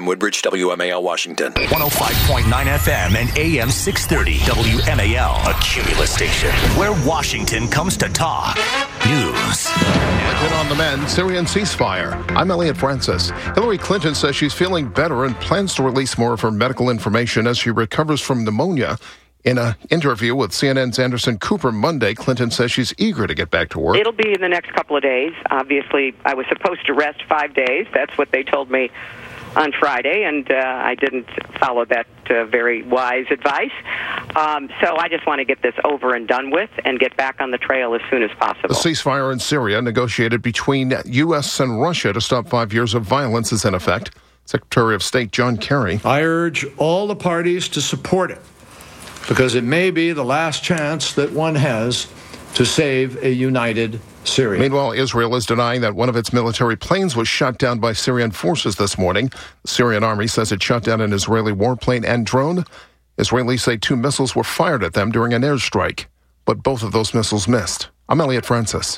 from Woodbridge, WMAL, Washington. 105.9 FM and AM 630 WMAL, a Cumulus station where Washington comes to talk. News. Clinton on the mend, Syrian ceasefire. I'm Elliot Francis. Hillary Clinton says she's feeling better and plans to release more of her medical information as she recovers from pneumonia. In an interview with CNN's Anderson Cooper Monday, Clinton says she's eager to get back to work. It'll be in the next couple of days. Obviously, I was supposed to rest 5 days. That's what they told me on Friday, and I didn't follow that very wise advice. So I just want to get this over and done with and get back on the trail as soon as possible. The ceasefire in Syria, negotiated between U.S. and Russia to stop 5 years of violence, is in effect. Secretary of State John Kerry. I urge all the parties to support it, because it may be the last chance that one has to save a united Syria. Meanwhile, Israel is denying that one of its military planes was shot down by Syrian forces this morning. The Syrian army says it shot down an Israeli warplane and drone. Israelis say 2 missiles were fired at them during an airstrike, but both of those missiles missed. I'm Elliot Francis.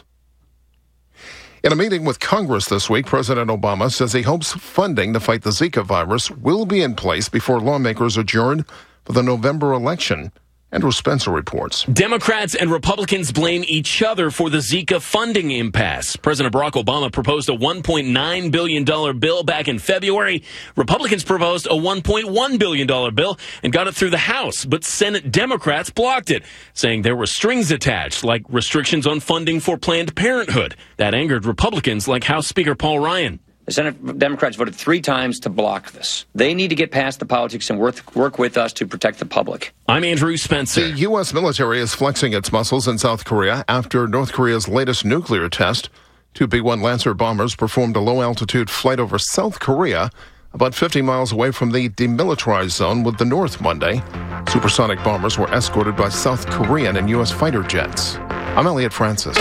In a meeting with Congress this week, President Obama says he hopes funding to fight the Zika virus will be in place before lawmakers adjourn for the November election. Andrew Spencer reports. Democrats and Republicans blame each other for the Zika funding impasse. President Barack Obama proposed a $1.9 billion bill back in February. Republicans proposed a $1.1 billion bill and got it through the House, but Senate Democrats blocked it, saying there were strings attached, like restrictions on funding for Planned Parenthood. That angered Republicans like House Speaker Paul Ryan. The Senate Democrats voted 3 times to block this. They need to get past the politics and work with us to protect the public. I'm Andrew Spencer. The U.S. military is flexing its muscles in South Korea after North Korea's latest nuclear test. 2 B-1 Lancer bombers performed a low-altitude flight over South Korea, about 50 miles away from the demilitarized zone with the North Monday. Supersonic bombers were escorted by South Korean and U.S. fighter jets. I'm Elliot Francis.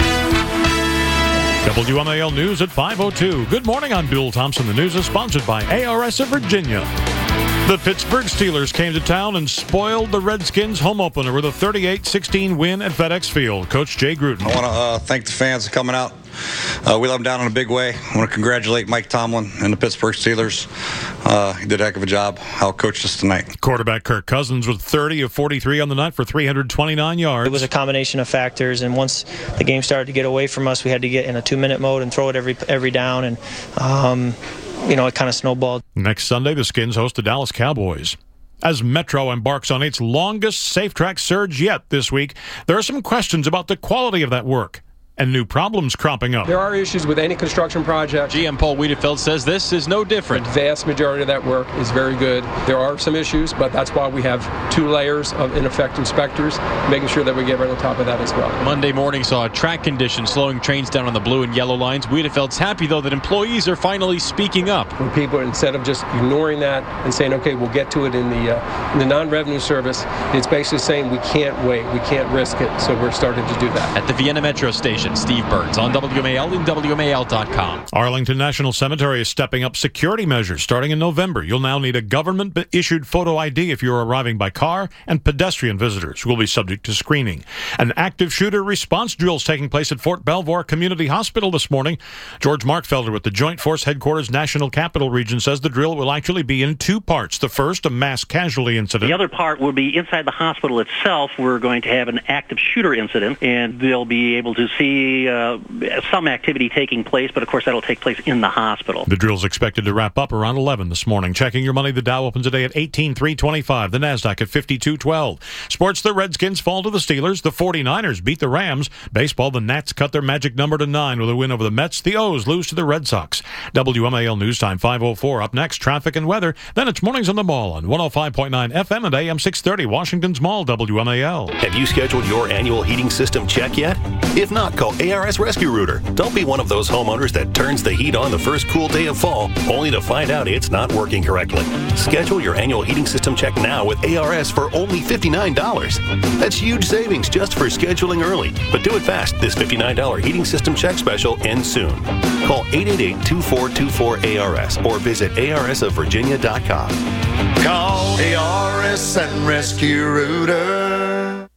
WMAL News at 5:02. Good morning, I'm Bill Thompson. The news is sponsored by ARS of Virginia. The Pittsburgh Steelers came to town and spoiled the Redskins' home opener with a 38-16 win at FedEx Field. Coach Jay Gruden. I want to thank the fans for coming out. We let them down in a big way. I want to congratulate Mike Tomlin and the Pittsburgh Steelers. He did a heck of a job. Outcoached us tonight. Quarterback Kirk Cousins with 30 of 43 on the night for 329 yards. It was a combination of factors, and once the game started to get away from us, we had to get in a 2-minute mode and throw it every down, and it kind of snowballed. Next Sunday, the Skins host the Dallas Cowboys. As Metro embarks on its longest safe track surge yet this week, there are some questions about the quality of that work and new problems cropping up. There are issues with any construction project. GM Paul Wiedefeld says this is no different. The vast majority of that work is very good. There are some issues, but that's why we have 2 layers of, in effect, inspectors, making sure that we get right on top of that as well. Monday morning saw a track condition slowing trains down on the blue and yellow lines. Wiedefeld's happy, though, that employees are finally speaking up. When people, instead of just ignoring that and saying, okay, we'll get to it in the non-revenue service, it's basically saying we can't wait, we can't risk it, so we're starting to do that. At the Vienna Metro station, Steve Burns on WMAL and WMAL.com. Arlington National Cemetery is stepping up security measures starting in November. You'll now need a government-issued photo ID if you're arriving by car, and pedestrian visitors will be subject to screening. An active shooter response drill is taking place at Fort Belvoir Community Hospital this morning. George Markfelder with the Joint Force Headquarters National Capital Region says the drill will actually be in 2 parts. The first, a mass casualty incident. The other part will be inside the hospital itself. We're going to have an active shooter incident, and they'll be able to see some activity taking place, but of course that'll take place in the hospital. The drill is expected to wrap up around 11 this morning. Checking your money, the Dow opens today at 18,325, the Nasdaq at 5212. Sports, the Redskins fall to the Steelers, the 49ers beat the Rams. Baseball, the Nats cut their magic number to 9 with a win over the Mets. The O's lose to the Red Sox. WMAL News Time 5:04. Up next, traffic and weather. Then it's Mornings on the Mall on 105.9 FM and AM 630, Washington's Mall, WMAL. Have you scheduled your annual heating system check yet? If not, call ARS Rescue Rooter. Don't be one of those homeowners that turns the heat on the first cool day of fall, only to find out it's not working correctly. Schedule your annual heating system check now with ARS for only $59. That's huge savings just for scheduling early. But do it fast. This $59 heating system check special ends soon. Call 888-2424-ARS or visit arsofvirginia.com. Call ARS and Rescue Rooter.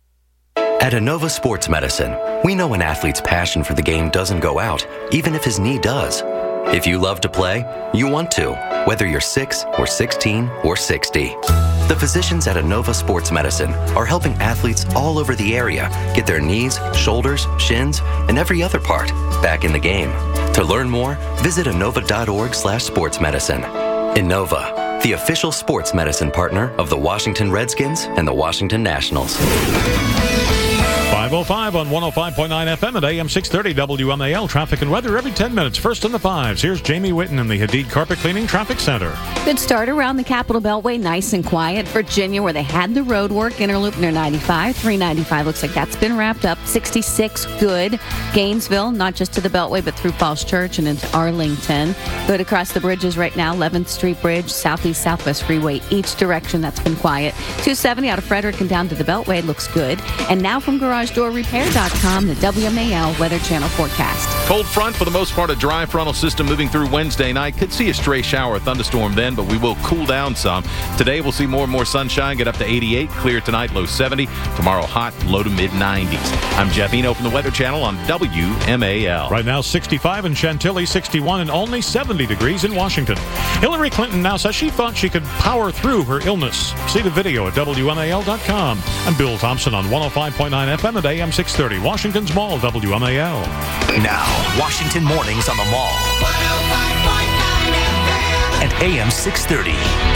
At Inova Sports Medicine, we know an athlete's passion for the game doesn't go out, even if his knee does. If you love to play, you want to, whether you're 6 or 16 or 60. The physicians at Inova Sports Medicine are helping athletes all over the area get their knees, shoulders, shins, and every other part back in the game. To learn more, visit Inova.org/sportsmedicine. Inova, the official sports medicine partner of the Washington Redskins and the Washington Nationals. 5:05 on 105.9 FM at AM 630 WMAL. Traffic and weather every 10 minutes. First in the fives. Here's Jamie Whitten in the Hadid Carpet Cleaning Traffic Center. Good start around the Capitol Beltway. Nice and quiet. Virginia, where they had the road work. Interloop near 95. 395 looks like that's been wrapped up. 66 good. Gainesville, not just to the Beltway, but through Falls Church and into Arlington. Good across the bridges right now. 11th Street Bridge, Southeast Southwest Freeway, each direction. That's been quiet. 270 out of Frederick and down to the Beltway looks good. And now from GarageDoorRepair.com, the WMAL Weather Channel forecast. Cold front, for the most part, a dry frontal system moving through Wednesday night. Could see a stray shower or thunderstorm then, but we will cool down some. Today, we'll see more and more sunshine, get up to 88. Clear tonight, low 70. Tomorrow, hot, low to mid-90s. I'm Jeff Eno from the Weather Channel on WMAL. Right now, 65 in Chantilly, 61 and only 70 degrees in Washington. Hillary Clinton now says she thought she could power through her illness. See the video at WMAL.com. I'm Bill Thompson on 105.9 FM at AM 630, Washington's Mall, WMAL. Now, Washington Mornings on the Mall. 105.9 FM at AM 630.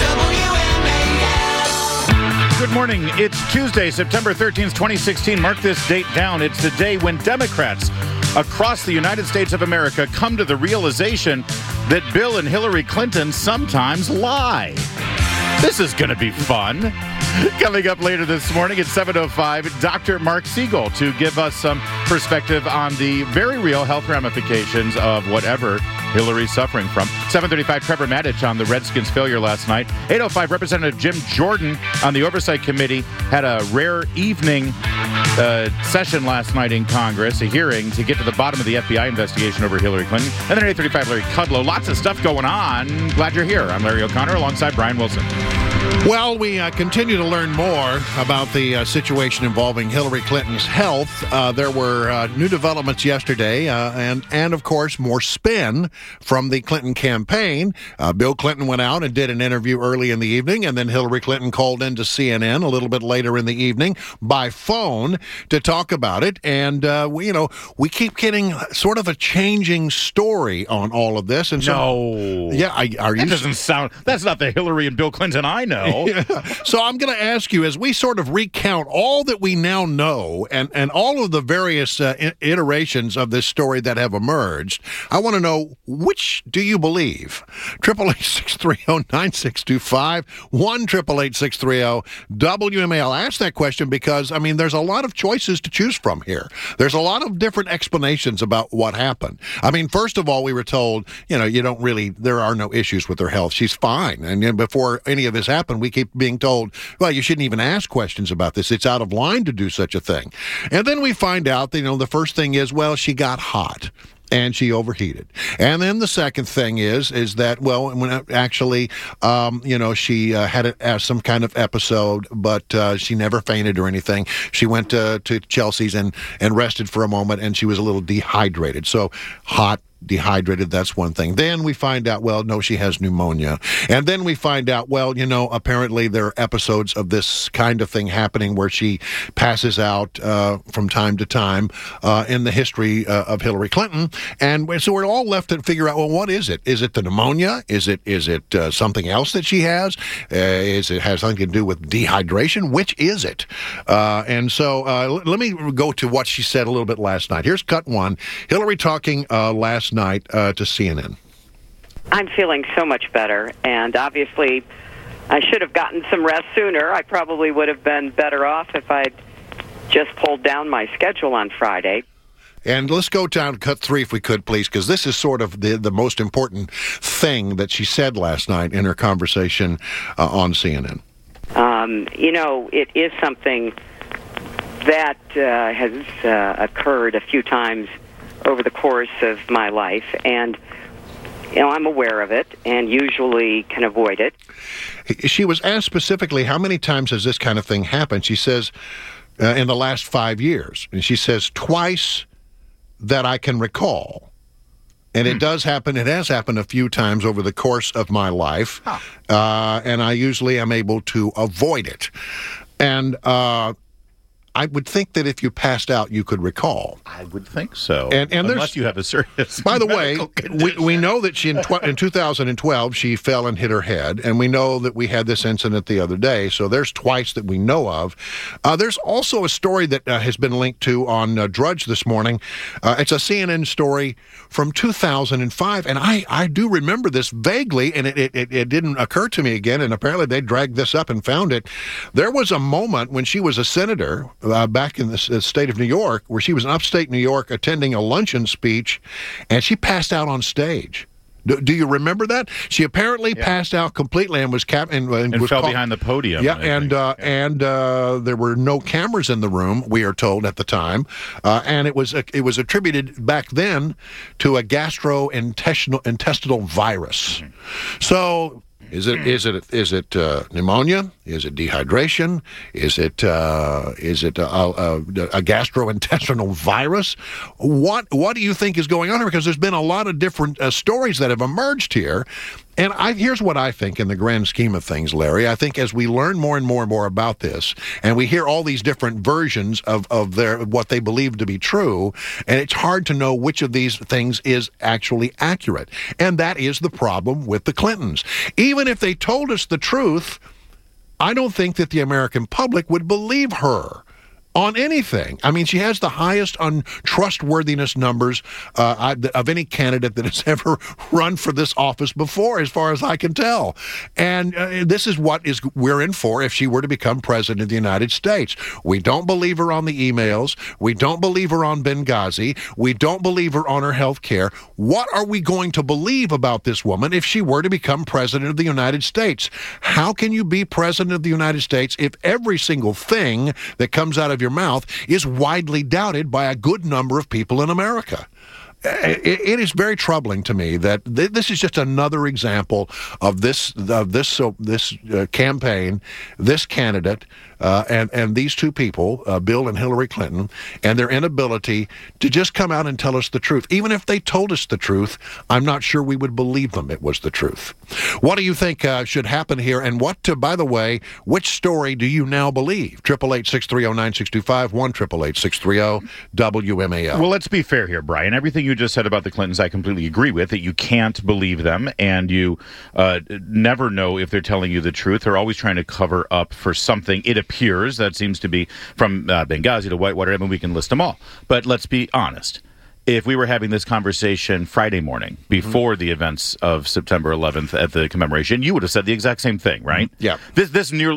WMAL. Good morning. It's Tuesday, September 13th, 2016. Mark this date down. It's the day when Democrats across the United States of America come to the realization that Bill and Hillary Clinton sometimes lie. This is going to be fun. Coming up later this morning at 7:05, Dr. Mark Siegel to give us some perspective on the very real health ramifications of whatever Hillary's suffering from. 7:35, Trevor Maddich on the Redskins' failure last night. 8:05, Representative Jim Jordan on the Oversight Committee had a rare evening session last night in Congress, a hearing to get to the bottom of the FBI investigation over Hillary Clinton. And then at 8:35, Larry Kudlow. Lots of stuff going on. Glad you're here. I'm Larry O'Connor alongside Brian Wilson. Well, we continue to learn more about the situation involving Hillary Clinton's health. There were new developments yesterday, and of course, more spin from the Clinton campaign. Bill Clinton went out and did an interview early in the evening, and then Hillary Clinton called into CNN a little bit later in the evening by phone to talk about it. And we keep getting sort of a changing story on all of this. And so, that doesn't sound. That's not the Hillary and Bill Clinton I know. Yeah. So I'm going to ask you, as we sort of recount all that we now know and all of the various iterations of this story that have emerged, I want to know, which do you believe? 888-630-9625, 1-888-630-WMAL. I ask that question because, I mean, there's a lot of choices to choose from here. There's a lot of different explanations about what happened. I mean, first of all, we were told, there are no issues with her health. She's fine. And then before any of this happened, we keep being told, well, you shouldn't even ask questions about this. It's out of line to do such a thing. And then we find out that, the first thing is, well, she got hot and she overheated. And then the second thing is that, well, when actually, she had some kind of episode, but she never fainted or anything. She went to Chelsea's and rested for a moment, and she was a little dehydrated. So hot, dehydrated, that's one thing. Then we find out, well, no, she has pneumonia. And then we find out, well, apparently there are episodes of this kind of thing happening where she passes out from time to time in the history of Hillary Clinton. And so we're all left to figure out, well, what is it? Is it the pneumonia? Is it something else that she has? Is it has something to do with dehydration? Which is it? And so let me go to what she said a little bit last night. Here's cut one. Hillary talking last night to CNN. I'm feeling so much better, and obviously I should have gotten some rest sooner. I probably would have been better off if I'd just pulled down my schedule on Friday. And let's go down to cut 3 if we could, please, because this is sort of the most important thing that she said last night in her conversation on CNN. It is something that has occurred a few times over the course of my life, and I'm aware of it and usually can avoid it. She was asked specifically, how many times has this kind of thing happened? She says, in the last 5 years. And she says, twice that I can recall. And it does happen. It has happened a few times over the course of my life. And I usually am able to avoid it. And I would think that if you passed out, you could recall. I would think so. And unless you have a serious By the way, condition. we know that she in 2012, she fell and hit her head. And we know that we had this incident the other day. So there's twice that we know of. There's also a story that has been linked to on Drudge this morning. It's a CNN story from 2005. And I do remember this vaguely, and it didn't occur to me again. And apparently they dragged this up and found it. There was a moment when she was a senator back in the state of New York, where she was in upstate New York attending a luncheon speech, and she passed out on stage. Do you remember that? She apparently passed out completely and was and fell behind the podium. Yeah, and there were no cameras in the room, we are told at the time, and it was attributed back then to a gastrointestinal virus. Mm-hmm. So. Is it pneumonia? Is it dehydration? Is it a gastrointestinal virus? What do you think is going on here? Because there's been a lot of different stories that have emerged here. And here's what I think in the grand scheme of things, Larry. I think as we learn more and more about this, and we hear all these different versions of what they believe to be true, and it's hard to know which of these things is actually accurate. And that is the problem with the Clintons. Even if they told us the truth, I don't think that the American public would believe her on anything. I mean, she has the highest untrustworthiness numbers of any candidate that has ever run for this office before, as far as I can tell. And this is what we're in for if she were to become president of the United States. We don't believe her on the emails. We don't believe her on Benghazi. We don't believe her on her health care. What are we going to believe about this woman if she were to become president of the United States? How can you be president of the United States if every single thing that comes out of your mouth is widely doubted by a good number of people in America? It is very troubling to me that this is just another example of this campaign, this candidate, and these two people, Bill and Hillary Clinton, and their inability to just come out and tell us the truth. Even if they told us the truth, I'm not sure we would believe them it was the truth. What do you think should happen here? And by the way, which story do you now believe? 888-630-9625, 1-888-630-WMAL. Well, let's be fair here, Brian. Everything you just said about the Clintons, I completely agree with, that you can't believe them, and you never know if they're telling you the truth. They're always trying to cover up for something. It appears that seems to be from Benghazi to Whitewater. I mean, we can list them all. But let's be honest. If we were having this conversation Friday morning before the events of September 11th at the commemoration, you would have said the exact same thing, right? Yeah. This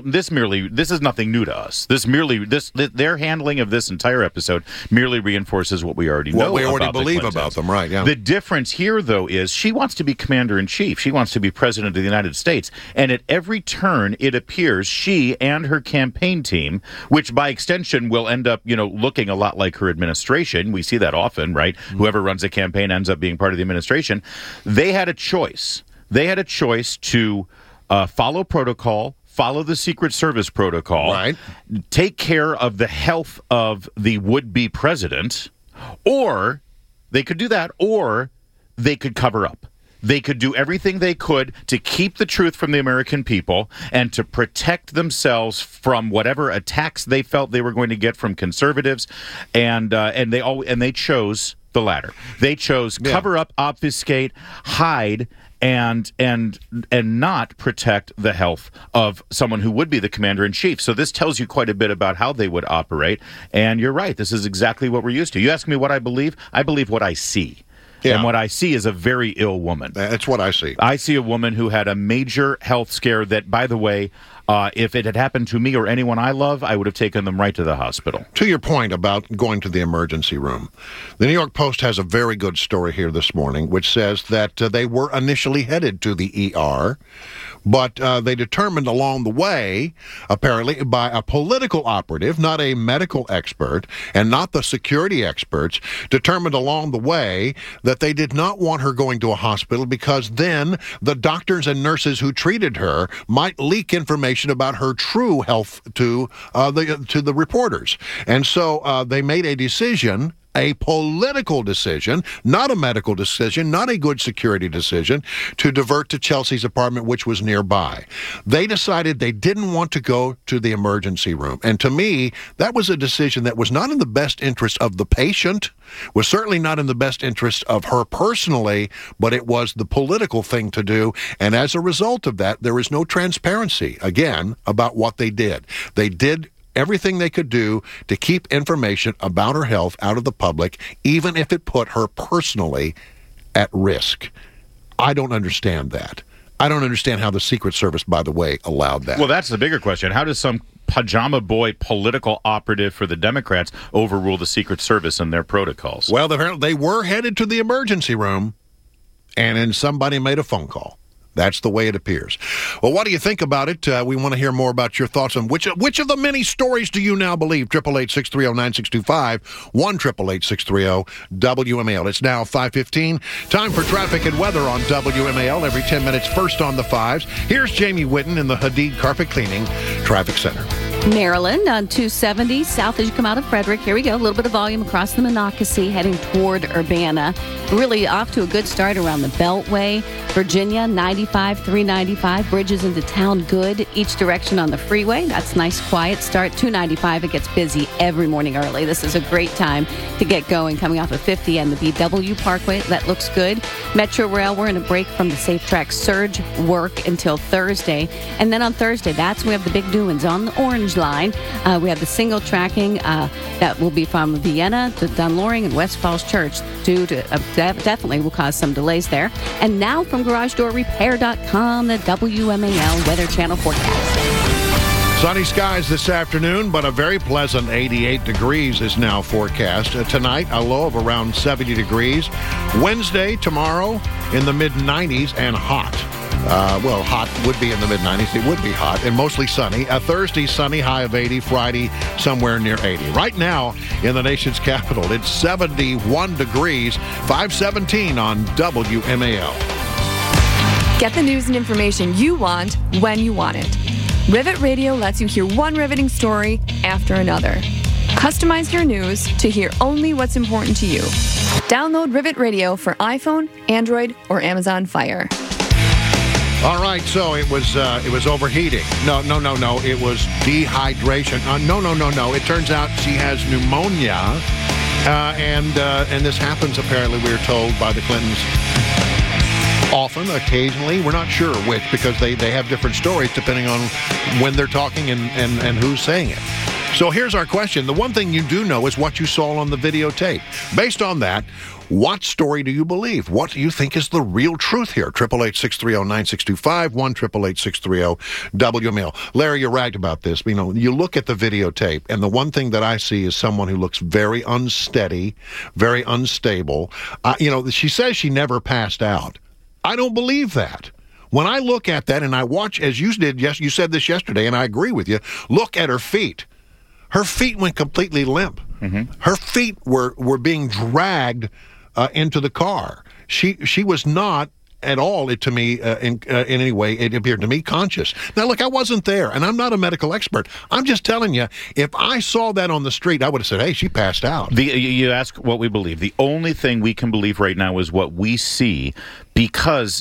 is nothing new to us. Their handling of this entire episode merely reinforces what we already know. What we already about believe about them, right? Yeah. The difference here, though, is she wants to be commander-in-chief. She wants to be president of the United States. And at every turn, it appears she and her campaign team, which by extension will end up, looking a lot like her administration. We see that often, right? Whoever runs a campaign ends up being part of the administration. They had a choice. They had a choice to follow protocol, follow the Secret Service protocol, right, take care of the health of the would-be president, or they could do that, or they could cover up. They could do everything they could to keep the truth from the American people and to protect themselves from whatever attacks they felt they were going to get from conservatives, and they chose the latter. They chose cover up, obfuscate, hide, and not protect the health of someone who would be the commander-in-chief. So this tells you quite a bit about how they would operate. And you're right. This is exactly what we're used to. You ask me what I believe what I see. Yeah. And what I see is a very ill woman. That's what I see. I see a woman who had a major health scare that, by the way, if it had happened to me or anyone I love, I would have taken them right to the hospital. To your point about going to the emergency room, the New York Post has a very good story here this morning, which says that they were initially headed to the ER, but they determined along the way, apparently by a political operative, not a medical expert, and not the security experts, determined along the way that they did not want her going to a hospital because then the doctors and nurses who treated her might leak information about her true health to the reporters. And so they made a decision a political decision, not a medical decision, not a good security decision, to divert to Chelsea's apartment, which was nearby. They decided they didn't want to go to the emergency room. And to me, that was a decision that was not in the best interest of the patient, was certainly not in the best interest of her personally, but it was the political thing to do. And as a result of that, there is no transparency, again, about what they did. They did everything they could do to keep information about her health out of the public, even if it put her personally at risk. I don't understand that. I don't understand how the Secret Service, by the way, allowed that. Well, that's the bigger question. How does some pajama boy political operative for the Democrats overrule the Secret Service and their protocols? Well, they were headed to the emergency room, and then somebody made a phone call. That's the way it appears. Well, what do you think about it? We want to hear more about your thoughts on which of the many stories do you now believe? 888-630-9625, 1-888-630-WMAL. It's now 5:15. Time for traffic and weather on WMAL every 10 minutes, first on the fives. Here's Jamie Whitten in the Hadid Carpet Cleaning Traffic Center. Maryland on 270 south as you come out of Frederick. Here we go. A little bit of volume across the Monocacy heading toward Urbana. Really off to a good start around the Beltway. Virginia 95, 395. Bridges into town good each direction on the freeway. That's nice quiet start. 295, it gets busy every morning early. This is a great time to get going coming off of 50 and the BW Parkway. That looks good. Metro Rail, we're in a break from the Safe Track surge work until Thursday. And then on Thursday, that's when we have the big doings on the Orange Line. We have the single tracking that will be from Vienna to Dunloring and West Falls Church. Definitely will cause some delays there. And now from GarageDoorRepair.com, the WMAL Weather Channel forecast. Sunny skies this afternoon, but a very pleasant 88 degrees is now forecast. Tonight, a low of around 70 degrees. Wednesday, tomorrow, in the mid-90s and hot. Hot would be in the mid-90s. It would be hot and mostly sunny. Thursday, sunny, high of 80. Friday, somewhere near 80. Right now, in the nation's capital, it's 71 degrees, 517 on WMAL. Get the news and information you want when you want it. Rivet Radio lets you hear one riveting story after another. Customize your news to hear only what's important to you. Download Rivet Radio for iPhone, Android, or Amazon Fire. All right, so it was overheating. No. It was dehydration. No. It turns out she has pneumonia, and this happens apparently, we were told, by the Clintons. Often, occasionally, we're not sure which, because they have different stories depending on when they're talking and who's saying it. So here's our question. The one thing you do know is what you saw on the videotape. Based on that, what story do you believe? What do you think is the real truth here? 888-630-9625, 1-888-630-WMAL. Larry, you're right about this. You know, you look at the videotape, and the one thing that I see is someone who looks very unsteady, very unstable. She says she never passed out. I don't believe that. When I look at that and I watch, as you did, yes, you said this yesterday, and I agree with you, look at her feet. Her feet went completely limp. Mm-hmm. Her feet were being dragged into the car. She was not at all, in any way, it appeared to me, conscious. Now, look, I wasn't there, and I'm not a medical expert. I'm just telling you, if I saw that on the street, I would have said, hey, she passed out. You ask what we believe. The only thing we can believe right now is what we see, because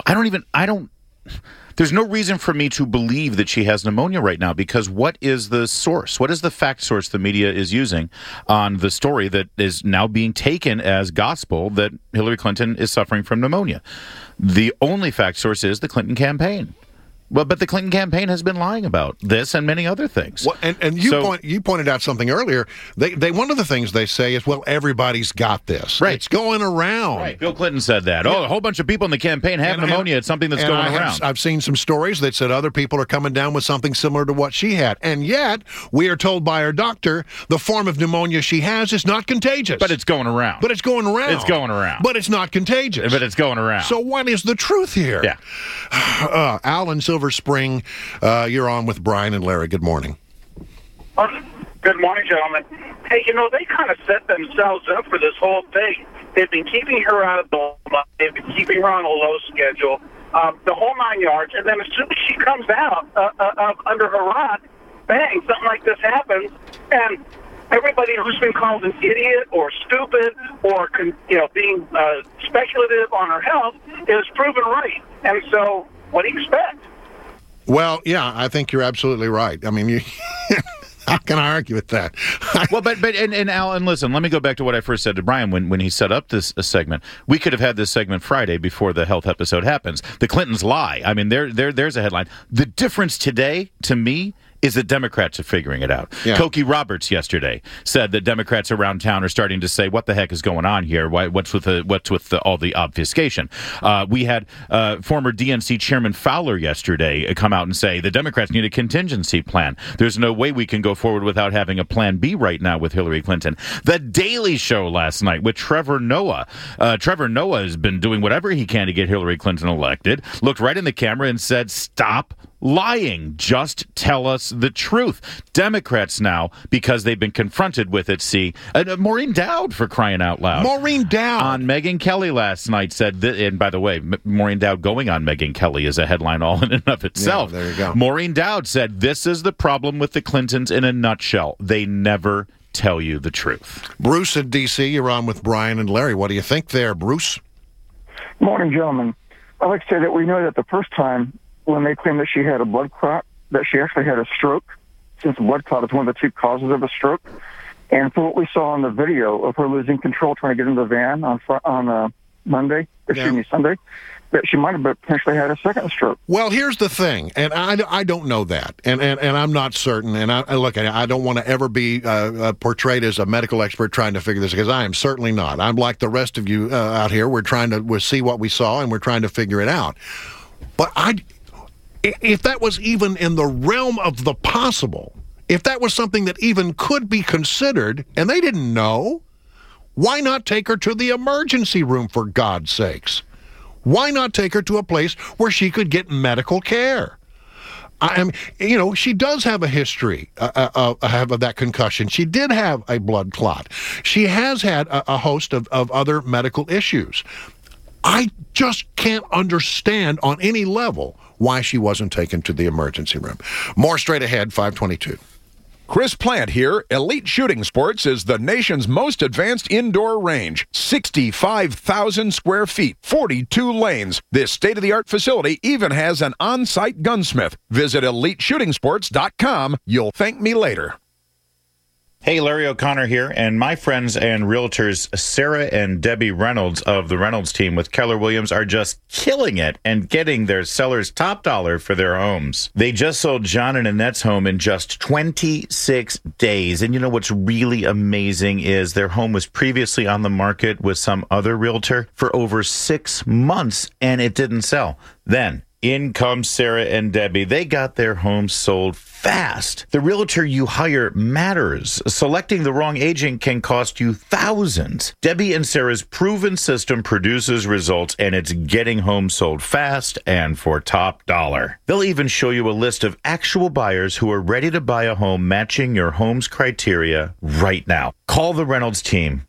there's no reason for me to believe that she has pneumonia right now, because what is the source? What is the fact source the media is using on the story that is now being taken as gospel that Hillary Clinton is suffering from pneumonia? The only fact source is the Clinton campaign. Well, but the Clinton campaign has been lying about this and many other things. Well, and you pointed out something earlier. They one of the things they say is, well, everybody's got this. Right. It's going around. Right. Bill Clinton said that. Yeah. Oh, a whole bunch of people in the campaign have pneumonia. It's something that's going around. I've seen some stories that said other people are coming down with something similar to what she had. And yet, we are told by her doctor the form of pneummonia she has is not contagious. But it's going around. But it's going around. It's going around. But it's not contagious. But it's going around. So what is the truth here? Yeah. Alan Silver Spring, you're on with Brian and Larry. Good morning. Good morning, gentlemen. Hey, they kind of set themselves up for this whole thing. They've been keeping her out of the they've been keeping her on a low schedule, the whole 9 yards, and then as soon as she comes out under her rock, bang, something like this happens, and everybody who's been called an idiot or stupid or being speculative on her health is proven right. And so, what do you expect? Well, yeah, I think you're absolutely right. I mean, how can I argue with that? Well, but Alan, listen, let me go back to what I first said to Brian when he set up this segment. We could have had this segment Friday before the health episode happens. The Clintons lie. I mean, there's a headline. The difference today, to me, is that Democrats are figuring it out. Yeah. Cokie Roberts yesterday said that Democrats around town are starting to say, "What the heck is going on here? What's with all the obfuscation?" We had former DNC Chairman Fowler yesterday come out and say the Democrats need a contingency plan. There's no way we can go forward without having a plan B right now with Hillary Clinton. The Daily Show last night with Trevor Noah. Trevor Noah has been doing whatever he can to get Hillary Clinton elected. Looked right in the camera and said, "Stop lying. Just tell us the truth." Democrats now, because they've been confronted with it, see, Maureen Dowd, for crying out loud. Maureen Dowd. On Megyn Kelly last night said, and by the way, Maureen Dowd going on Megyn Kelly is a headline all in and of itself. Yeah, there you go. Maureen Dowd said, "This is the problem with the Clintons in a nutshell. They never tell you the truth." Bruce in D.C., you're on with Brian and Larry. What do you think there, Bruce? Morning, gentlemen. I'd like to say that we know that the first time when they claimed that she had a blood clot, that she actually had a stroke, since a blood clot is one of the two causes of a stroke. And from what we saw on the video of her losing control trying to get in the van on Sunday, that she might have potentially had a second stroke. Well, here's the thing, and I don't know that, and I'm not certain, and I don't want to ever be portrayed as a medical expert trying to figure this, because I am certainly not. I'm like the rest of you out here. We're trying to see what we saw, and we're trying to figure it out. But if that was even in the realm of the possible, if that was something that even could be considered, and they didn't know, why not take her to the emergency room, for God's sakes? Why not take her to a place where she could get medical care? She does have a history of that concussion. She did have a blood clot. She has had a host of other medical issues. I just can't understand on any level why she wasn't taken to the emergency room. More straight ahead, 522. Chris Plant here. Elite Shooting Sports is the nation's most advanced indoor range. 65,000 square feet, 42 lanes. This state-of-the-art facility even has an on-site gunsmith. Visit EliteShootingSports.com. You'll thank me later. Hey, Larry O'Connor here, and my friends and realtors Sarah and Debbie Reynolds of the Reynolds team with Keller Williams are just killing it and getting their sellers top dollar for their homes. They just sold John and Annette's home in just 26 days. And you know what's really amazing is their home was previously on the market with some other realtor for over 6 months, and it didn't sell. Then in comes Sarah and Debbie. They got their home sold fast. The realtor you hire matters. Selecting the wrong agent can cost you thousands. Debbie and Sarah's proven system produces results, and it's getting homes sold fast and for top dollar. They'll even show you a list of actual buyers who are ready to buy a home matching your home's criteria right now. Call the Reynolds team,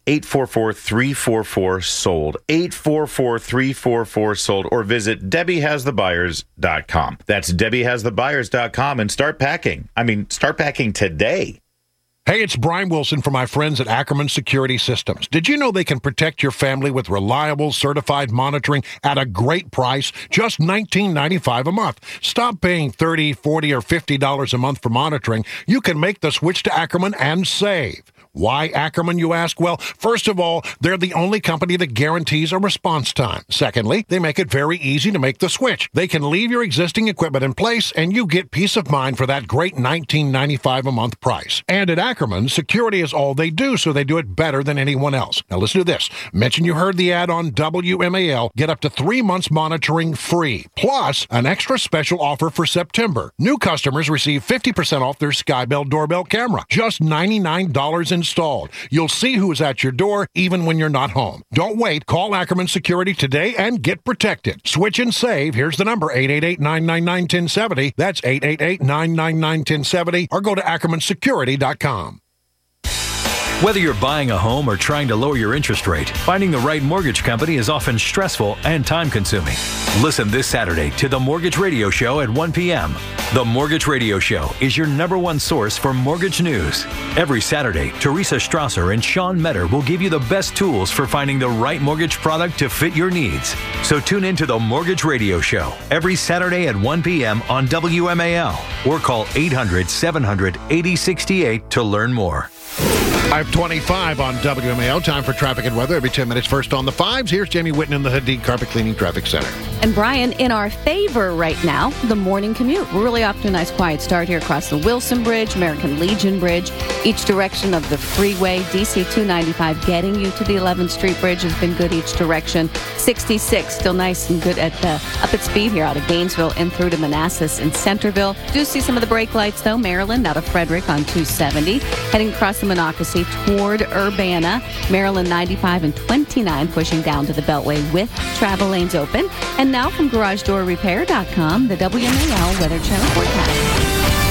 844-344-SOLD, 844-344-SOLD, or visit DebbieHasTheBuyers.com. That's DebbieHasTheBuyers.com, and start packing. Start packing today. Hey, it's Brian Wilson from my friends at Ackerman Security Systems. Did you know they can protect your family with reliable, certified monitoring at a great price? Just $19.95 a month. Stop paying $30, $40, or $50 a month for monitoring. You can make the switch to Ackerman and save. Why Ackerman, you ask? Well, first of all, they're the only company that guarantees a response time. Secondly, they make it very easy to make the switch. They can leave your existing equipment in place, and you get peace of mind for that great $19.95 a month price. And at Ackerman, security is all they do, so they do it better than anyone else. Now listen to this. Mention you heard the ad on WMAL. Get up to 3 months monitoring free. Plus, an extra special offer for September. New customers receive 50% off their Skybell doorbell camera. Just $99 installed. You'll see who is at your door even when you're not home. Don't wait. Call Ackerman Security today and get protected. Switch and save. Here's the number, 888-999-1070. That's 888-999-1070, or go to AckermanSecurity.com. Whether you're buying a home or trying to lower your interest rate, finding the right mortgage company is often stressful and time-consuming. Listen this Saturday to The Mortgage Radio Show at 1 p.m. The Mortgage Radio Show is your #1 source for mortgage news. Every Saturday, Teresa Strasser and Sean Metter will give you the best tools for finding the right mortgage product to fit your needs. So tune in to The Mortgage Radio Show every Saturday at 1 p.m. on WMAL or call 800-700-8068 to learn more. 5:25 on WMAL. Time for traffic and weather every 10 minutes. First on the 5s, here's Jamie Whitten in the Hadid Carpet Cleaning Traffic Center. And Brian, in our favor right now, the morning commute. We're really off to a nice quiet start here across the Wilson Bridge, American Legion Bridge, each direction of the freeway. DC 295 getting you to the 11th Street Bridge has been good each direction. 66 still nice and good up at speed here out of Gainesville and through to Manassas and Centerville. Do see some of the brake lights though. Maryland out of Frederick on 270, heading across the Monocacy toward Urbana. Maryland 95 and 29 pushing down to the Beltway with travel lanes open. And now from GarageDoorRepair.com, the WMAL Weather Channel forecast.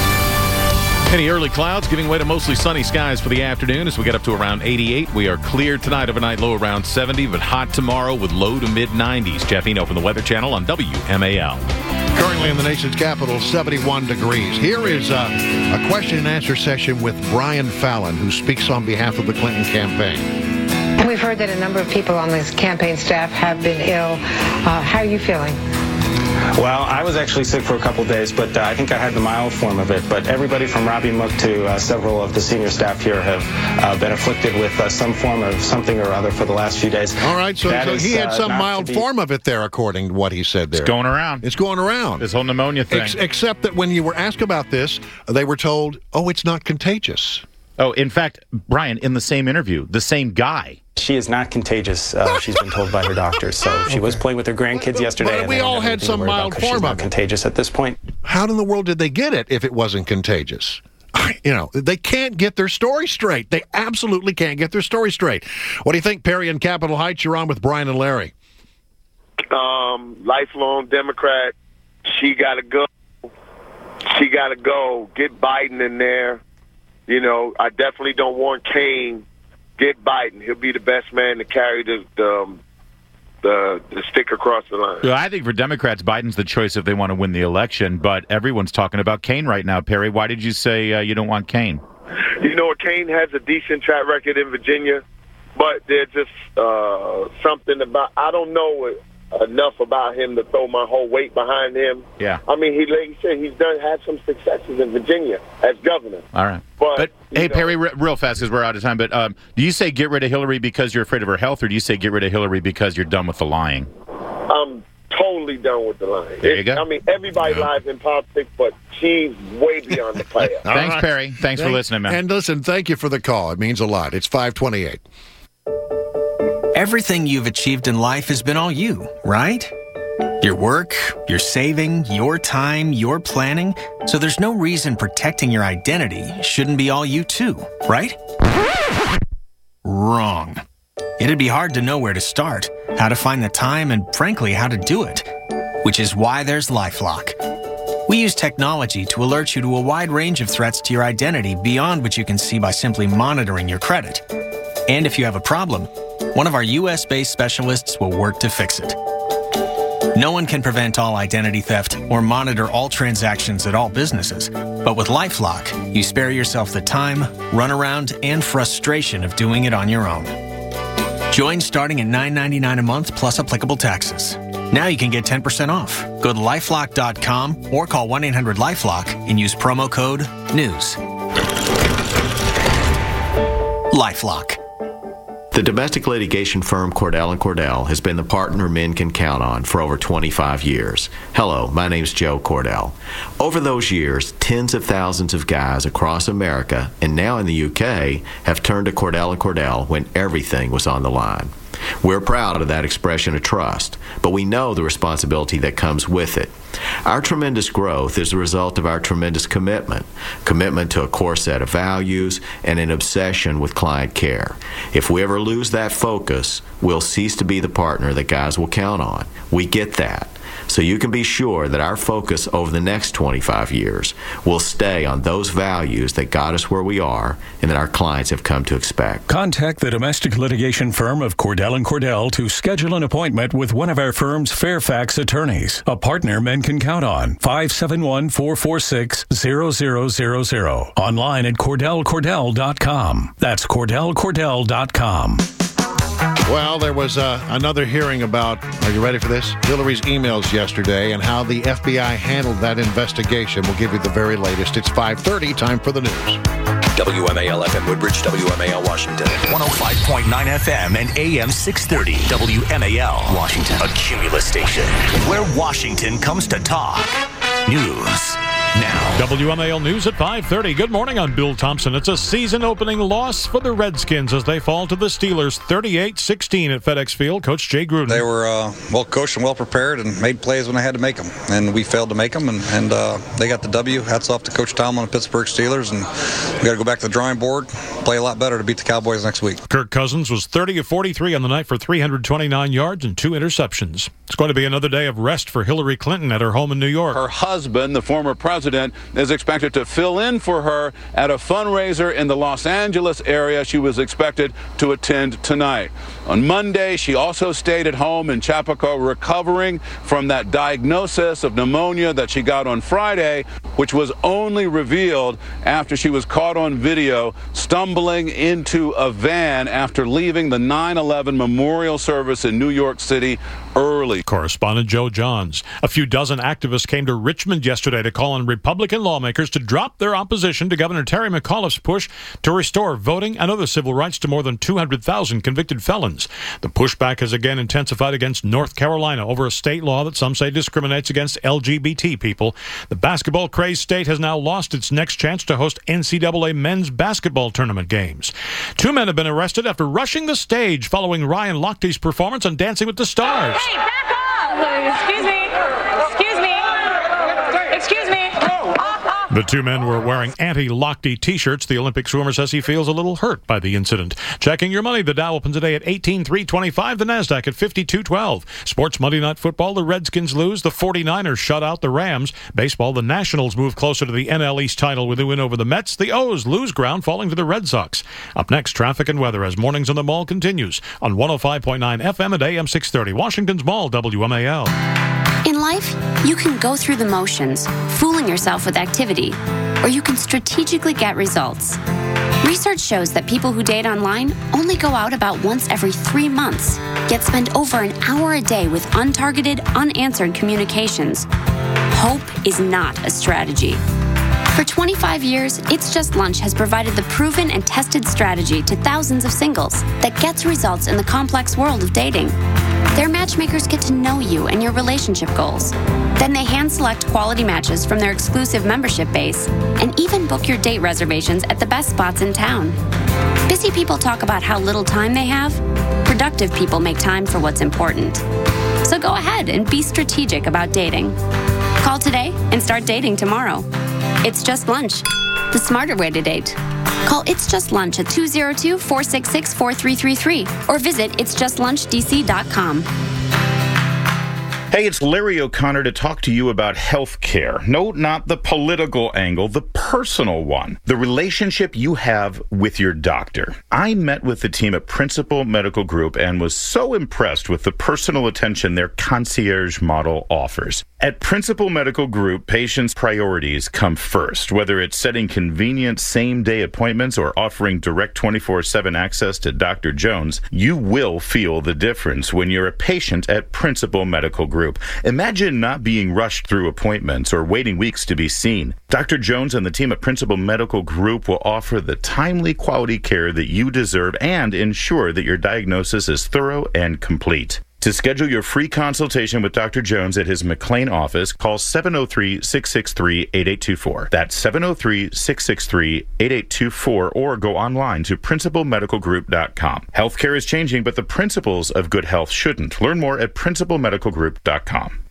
Any early clouds giving way to mostly sunny skies for the afternoon as we get up to around 88. We are clear tonight, overnight low around 70, but hot tomorrow with low to mid-90s. Jeff Eno from the Weather Channel on WMAL. Currently in the nation's capital, 71 degrees. Here is a question and answer session with Brian Fallon, who speaks on behalf of the Clinton campaign. We've heard that a number of people on this campaign staff have been ill. How are you feeling? Well, I was actually sick for a couple days, but I think I had the mild form of it. But everybody from Robbie Mook to several of the senior staff here have been afflicted with some form of something or other for the last few days. All right, so he had some mild form of it there, according to what he said there. It's going around. It's going around. This whole pneumonia thing. Except that when you were asked about this, they were told, oh, it's not contagious. Oh, in fact, Brian, in the same interview, the same guy. She is not contagious, she's been told by her doctor. So she was playing with her grandkids yesterday. But we all had some mild form she's of not it. Contagious at this point. How in the world did they get it if it wasn't contagious? You know, they can't get their story straight. They absolutely can't get their story straight. What do you think, Perry in Capitol Heights? You're on with Brian and Larry. Lifelong Democrat. She got to go. She got to go. Get Biden in there. You know, I definitely don't want Kane. Get Biden. He'll be the best man to carry the stick across the line. Well, I think for Democrats, Biden's the choice if they want to win the election, but everyone's talking about Kane right now. Perry, why did you say you don't want Kane? You know, Kane has a decent track record in Virginia, but there's just something about, I don't know enough about him to throw my whole weight behind him. Yeah. I mean, like you said, he's had some successes in Virginia as governor. All right. But hey, Perry, real fast because we're out of time, but do you say get rid of Hillary because you're afraid of her health, or do you say get rid of Hillary because you're done with the lying? I'm totally done with the lying. There you go. I mean, everybody lies in politics, but she's way beyond the player. Thanks, right. Perry. Thanks for listening, man. And listen, thank you for the call. It means a lot. It's 5:28. Everything you've achieved in life has been all you, right? Your work, your saving, your time, your planning. So there's no reason protecting your identity shouldn't be all you too, right? Wrong. It'd be hard to know where to start, how to find the time, and frankly, how to do it. Which is why there's LifeLock. We use technology to alert you to a wide range of threats to your identity beyond what you can see by simply monitoring your credit. And if you have a problem, one of our U.S.-based specialists will work to fix it. No one can prevent all identity theft or monitor all transactions at all businesses. But with LifeLock, you spare yourself the time, runaround, and frustration of doing it on your own. Join starting at $9.99 a month plus applicable taxes. Now you can get 10% off. Go to LifeLock.com or call 1-800-LifeLock and use promo code NEWS. LifeLock. The domestic litigation firm Cordell & Cordell has been the partner men can count on for over 25 years. Hello, my name's Joe Cordell. Over those years, tens of thousands of guys across America and now in the UK have turned to Cordell & Cordell when everything was on the line. We're proud of that expression of trust, but we know the responsibility that comes with it. Our tremendous growth is the result of our tremendous commitment to a core set of values, and an obsession with client care. If we ever lose that focus, we'll cease to be the partner that guys will count on. We get that. So you can be sure that our focus over the next 25 years will stay on those values that got us where we are and that our clients have come to expect. Contact the domestic litigation firm of Cordell & Cordell to schedule an appointment with one of our firm's Fairfax attorneys, a partner men can count on. 571-446-0000. Online at CordellCordell.com. That's CordellCordell.com. Well, there was another hearing about, are you ready for this? Hillary's emails yesterday and how the FBI handled that investigation. We'll give you the very latest. It's 5:30, time for the news. WMAL FM Woodbridge, WMAL Washington. 105.9 FM and AM 630. WMAL Washington. A Cumulus station where Washington comes to talk. News now. WMAL News at 5:30. Good morning, I'm Bill Thompson. It's a season-opening loss for the Redskins as they fall to the Steelers 38-16 at FedEx Field. Coach Jay Gruden. They were well-coached and well-prepared and made plays when they had to make them, and we failed to make them, and they got the W. Hats off to Coach Tomlin and Pittsburgh Steelers, and we got to go back to the drawing board, play a lot better to beat the Cowboys next week. Kirk Cousins was 30 of 43 on the night for 329 yards and 2 interceptions. It's going to be another day of rest for Hillary Clinton at her home in New York. Her husband, the former president, is expected to fill in for her at a fundraiser in the Los Angeles area she was expected to attend tonight. On Monday, she also stayed at home in Chappaqua recovering from that diagnosis of pneumonia that she got on Friday, which was only revealed after she was caught on video stumbling into a van after leaving the 9/11 memorial service in New York City early. Correspondent Joe Johns. A few dozen activists came to Richmond yesterday to call on Republican lawmakers to drop their opposition to Governor Terry McAuliffe's push to restore voting and other civil rights to more than 200,000 convicted felons. The pushback has again intensified against North Carolina over a state law that some say discriminates against LGBT people. The basketball-crazed state has now lost its next chance to host NCAA men's basketball tournament games. 2 men have been arrested after rushing the stage following Ryan Lochte's performance on Dancing with the Stars. Hey, back off! Excuse me. Excuse me. Excuse me. The 2 men were wearing anti-Lochte T-shirts. The Olympic swimmer says he feels a little hurt by the incident. Checking your money, the Dow opens today at 18,325. The Nasdaq at 5212. Sports Monday Night Football, the Redskins lose. The 49ers shut out the Rams. Baseball, the Nationals move closer to the NL East title with a win over the Mets. The O's lose ground, falling to the Red Sox. Up next, traffic and weather as Mornings on the Mall continues on 105.9 FM and AM 630. Washington's Mall, WMAL. In life, you can go through the motions, fooling yourself with activity, or you can strategically get results. Research shows that people who date online only go out about once every 3 months, yet spend over an hour a day with untargeted, unanswered communications. Hope is not a strategy. For 25 years, It's Just Lunch has provided the proven and tested strategy to thousands of singles that gets results in the complex world of dating. Their matchmakers get to know you and your relationship goals. Then they hand-select quality matches from their exclusive membership base and even book your date reservations at the best spots in town. Busy people talk about how little time they have. Productive people make time for what's important. So go ahead and be strategic about dating. Call today and start dating tomorrow. It's Just Lunch, the smarter way to date. Call It's Just Lunch at 202-466-4333 or visit itsjustlunchdc.com. Hey, it's Larry O'Connor to talk to you about health care. No, not the political angle, the personal one. The relationship you have with your doctor. I met with the team at Principal Medical Group and was so impressed with the personal attention their concierge model offers. At Principal Medical Group, patients' priorities come first, whether it's setting convenient same-day appointments or offering direct 24/7 access to Dr. Jones. You will feel the difference when you're a patient at Principal Medical Group. Imagine not being rushed through appointments or waiting weeks to be seen. Dr. Jones and the team at Principal Medical Group will offer the timely quality care that you deserve and ensure that your diagnosis is thorough and complete. To schedule your free consultation with Dr. Jones at his McLean office, call 703-663-8824. That's 703-663-8824, or go online to principalmedicalgroup.com. Healthcare is changing, but the principles of good health shouldn't. Learn more at principalmedicalgroup.com.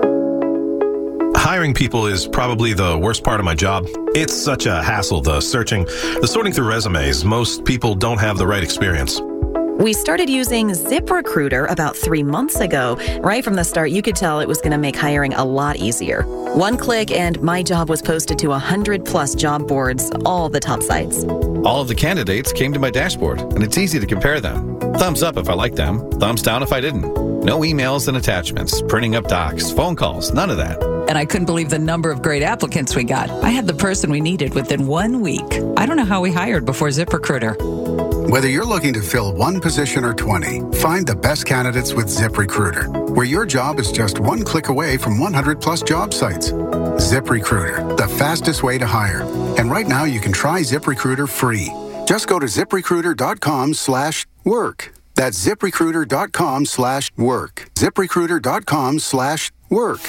Hiring people is probably the worst part of my job. It's such a hassle, the sorting through resumes. Most people don't have the right experience. We started using ZipRecruiter about 3 months ago. Right from the start, you could tell it was going to make hiring a lot easier. One click and my job was posted to 100+ job boards, all the top sites. All of the candidates came to my dashboard, and it's easy to compare them. Thumbs up if I liked them, thumbs down if I didn't. No emails and attachments, printing up docs, phone calls, none of that. And I couldn't believe the number of great applicants we got. I had the person we needed within 1 week. I don't know how we hired before ZipRecruiter. Whether you're looking to fill one position or 20, find the best candidates with ZipRecruiter, where your job is just one click away from 100+ job sites. ZipRecruiter, the fastest way to hire. And right now you can try ZipRecruiter free. Just go to ZipRecruiter.com/work. That's ZipRecruiter.com/work. ZipRecruiter.com/work.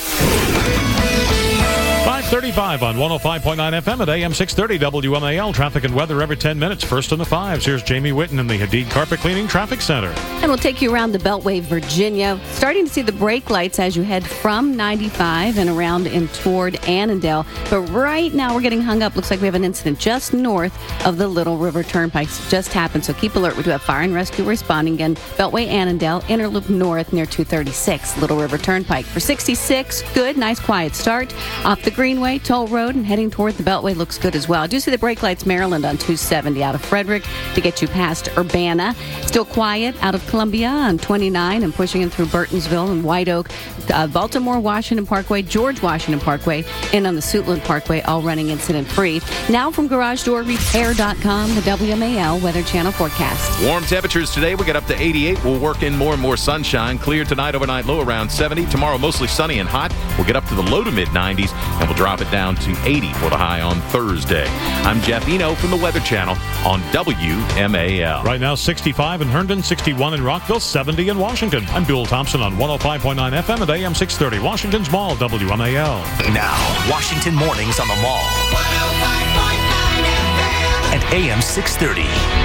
5:35 on 105.9 FM at AM 630 WMAL. Traffic and weather every 10 minutes. First in the fives. Here's Jamie Whitten in the Hadid Carpet Cleaning Traffic Center. And we'll take you around the Beltway, Virginia. Starting to see the brake lights as you head from 95 and around and toward Annandale. But right now we're getting hung up. Looks like we have an incident just north of the Little River Turnpike. Just happened, so keep alert. We do have fire and rescue responding again. Beltway, Annandale, Interloop North near 236, Little River Turnpike. For 66, good, nice quiet start. Off the Greenway, Toll Road, and heading toward the Beltway looks good as well. I do see the brake lights, Maryland on 270 out of Frederick to get you past Urbana. Still quiet out of Columbia on 29 and pushing in through Burtonsville and White Oak. Baltimore, Washington Parkway, George Washington Parkway, and on the Suitland Parkway, all running incident-free. Now from GarageDoorRepair.com, the WMAL Weather Channel forecast. Warm temperatures today. We get up to 88. We'll work in more and more sunshine. Clear tonight, overnight low around 70. Tomorrow, mostly sunny and hot. We'll get up to the low to mid-90s, and we'll drop it down to 80 for the high on Thursday. I'm Jeff Eno from the Weather Channel on WMAL. Right now, 65 in Herndon, 61 in Rockville, 70 in Washington. I'm Buell Thompson on 105.9 FM at AM 630, Washington's Mall, WMAL. Now, Washington Mornings on the Mall. 105.9 FM at AM 630.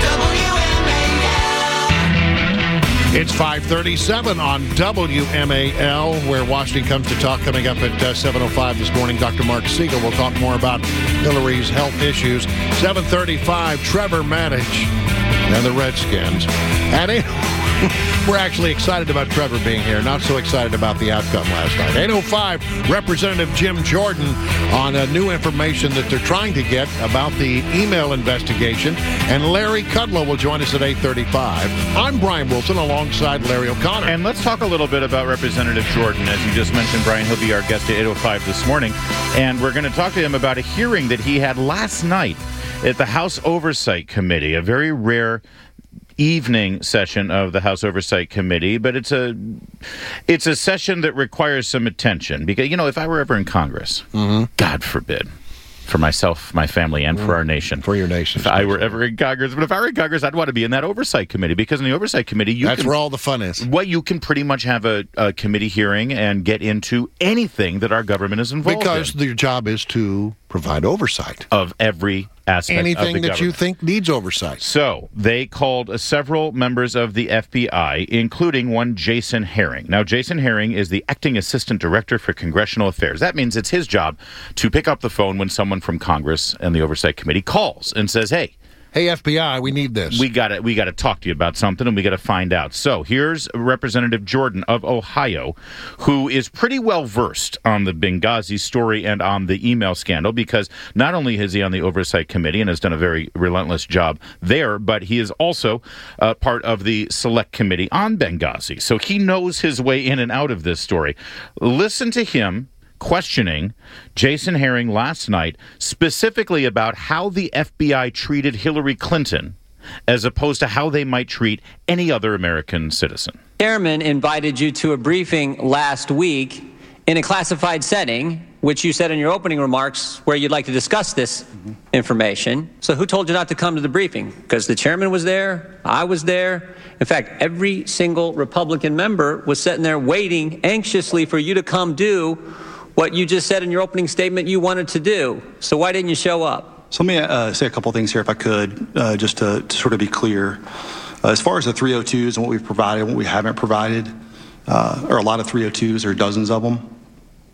It's 5:37 on WMAL, where Washington comes to talk. Coming up at 7:05 this morning, Dr. Mark Siegel will talk more about Hillary's health issues. 7:35, Trevor Matich and the Redskins. And we're actually excited about Trevor being here, not so excited about the outcome last night. 8:05, Representative Jim Jordan on new information that they're trying to get about the email investigation. And Larry Kudlow will join us at 8:35. I'm Brian Wilson alongside Larry O'Connor. And let's talk a little bit about Representative Jordan. As you just mentioned, Brian, he'll be our guest at 8:05 this morning. And we're going to talk to him about a hearing that he had last night at the House Oversight Committee, a very rare evening session of the House Oversight Committee, but it's a session that requires some attention because, you know, if I were ever in Congress, God forbid, for myself, my family, and for our nation. For your nation. If I were ever in Congress, but if I were in Congress, I'd want to be in that Oversight Committee because in the Oversight Committee, that's where all the fun is. Well, you can pretty much have a committee hearing and get into anything that our government is involved in. Because your job is to provide oversight of every aspect anything of the that government. you think needs oversight. So they called several members of the FBI, including one Jason Herring. Now, Jason Herring is the acting assistant director for congressional affairs. That means it's his job to pick up the phone when someone from Congress and the Oversight Committee calls and says, hey, FBI, we need this. We got to talk to you about something, and we got to find out. So here's Representative Jordan of Ohio, who is pretty well versed on the Benghazi story and on the email scandal, because not only is he on the Oversight Committee and has done a very relentless job there, but he is also part of the Select Committee on Benghazi. So he knows his way in and out of this story. Listen to him questioning Jason Herring last night, specifically about how the FBI treated Hillary Clinton as opposed to how they might treat any other American citizen. Chairman invited you to a briefing last week in a classified setting, which you said in your opening remarks where you'd like to discuss this information. So who told you not to come to the briefing? Because the chairman was there, I was there. In fact, every single Republican member was sitting there waiting anxiously for you to come do what you just said in your opening statement you wanted to do. So why didn't you show up? So let me say a couple things here, if I could, just to sort of be clear. As far as the 302s and what we've provided and what we haven't provided, or a lot of 302s, or dozens of them.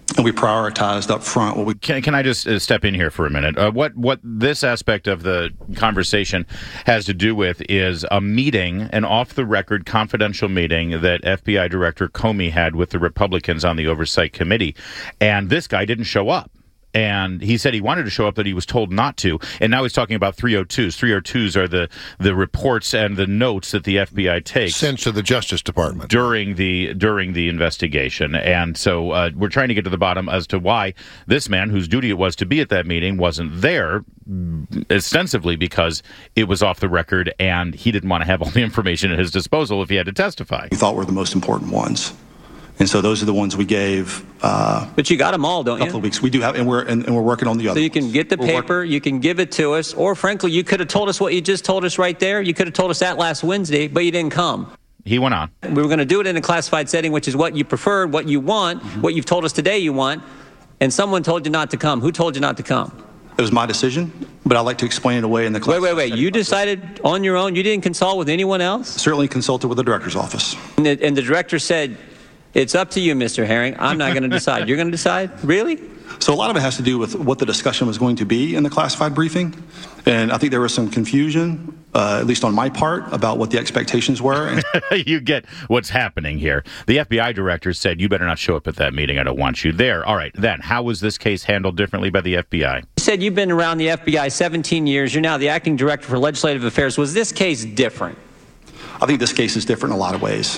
And we prioritized up front what we... Can I just step in here for a minute? What this aspect of the conversation has to do with is a meeting, an off-the-record confidential meeting that FBI Director Comey had with the Republicans on the Oversight Committee. And this guy didn't show up. And he said he wanted to show up, that he was told not to. And now he's talking about 302s. 302s are the reports and the notes that the FBI takes. Sent to the Justice Department. During the investigation. And so we're trying to get to the bottom as to why this man, whose duty it was to be at that meeting, wasn't there, ostensibly because it was off the record and he didn't want to have all the information at his disposal if he had to testify. We thought were the most important ones. And so those are the ones we gave. But you got them all, don't you? A couple of weeks. We do have, and we're working on the others. So you can get the paper, you can give it to us, or frankly, you could have told us what you just told us right there. You could have told us that last Wednesday, but you didn't come. He went on. We were going to do it in a classified setting, which is what you preferred, what you want, what you've told us today you want, and someone told you not to come. Who told you not to come? It was my decision, but I'd like to explain it away in the classified Wait. You decided on your own? You didn't consult with anyone else? Certainly consulted with the director's office. And the director said, it's up to you, Mr. Herring. I'm not going to decide. You're going to decide? Really? So a lot of it has to do with what the discussion was going to be in the classified briefing. And I think there was some confusion, at least on my part, about what the expectations were. You get what's happening here. The FBI director said, you better not show up at that meeting. I don't want you there. All right. Then how was this case handled differently by the FBI? You said you've been around the FBI 17 years. You're now the acting director for legislative affairs. Was this case different? I think this case is different in a lot of ways.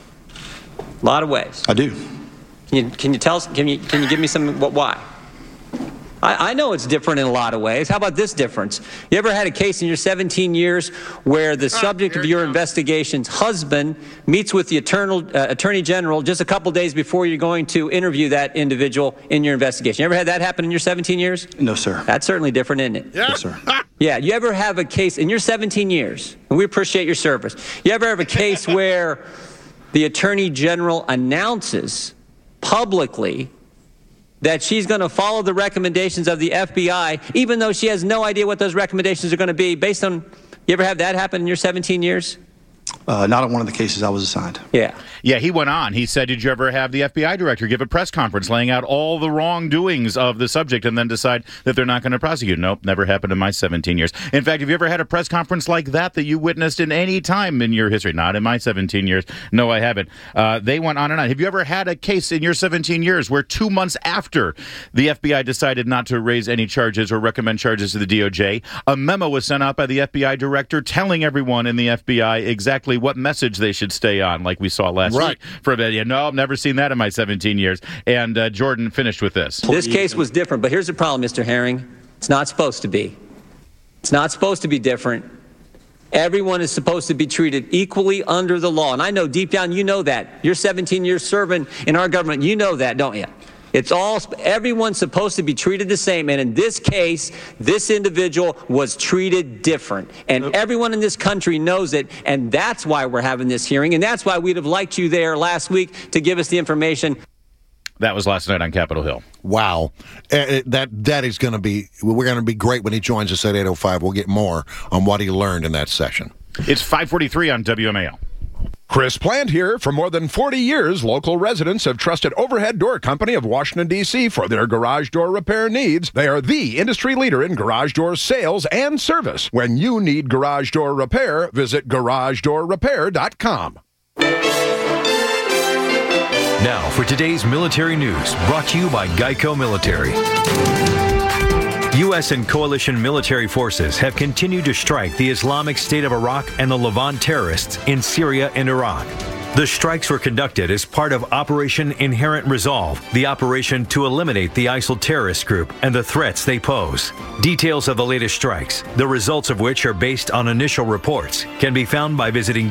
A lot of ways. I do. Can you tell us? Can you give me some? Why? I know it's different in a lot of ways. How about this difference? You ever had a case in your 17 years where the subject of your investigation's husband meets with the attorney general just a couple days before you're going to interview that individual in your investigation? You ever had that happen in your 17 years? No, sir. That's certainly different, isn't it? Yes, sir. Yeah. You ever have a case in your 17 years, and we appreciate your service. You ever have a case where the attorney general announces publicly that she's going to follow the recommendations of the FBI, even though she has no idea what those recommendations are going to be, based on, you ever have that happen in your 17 years? Not in one of the cases I was assigned. Yeah. Yeah, he went on. He said, did you ever have the FBI director give a press conference laying out all the wrongdoings of the subject and then decide that they're not going to prosecute? Nope, never happened in my 17 years. In fact, have you ever had a press conference like that you witnessed in any time in your history? Not in my 17 years. No, I haven't. They went on and on. Have you ever had a case in your 17 years where 2 months after the FBI decided not to raise any charges or recommend charges to the DOJ, a memo was sent out by the FBI director telling everyone in the FBI exactly what message they should stay on, like we saw last week. For a bit. No, I've never seen that in my 17 years. And Jordan finished with this. This case was different, but here's the problem, Mr. Herring. It's not supposed to be. It's not supposed to be different. Everyone is supposed to be treated equally under the law. And I know deep down you know that. You're 17 years serving in our government. You know that, don't you? Everyone's supposed to be treated the same. And in this case, this individual was treated different. And everyone in this country knows it. And that's why we're having this hearing. And that's why we'd have liked you there last week to give us the information. That was last night on Capitol Hill. Wow. That is going to be, we're going to be great when he joins us at 8:05. We'll get more on what he learned in that session. It's 5:43 on WMAL. Chris Plant here. For more than 40 years, local residents have trusted Overhead Door Company of Washington, D.C. for their garage door repair needs. They are the industry leader in garage door sales and service. When you need garage door repair, visit garagedoorrepair.com. Now for today's military news, brought to you by Geico Military. U.S. and coalition military forces have continued to strike the Islamic State of Iraq and the Levant terrorists in Syria and Iraq. The strikes were conducted as part of Operation Inherent Resolve, the operation to eliminate the ISIL terrorist group and the threats they pose. Details of the latest strikes, the results of which are based on initial reports, can be found by visiting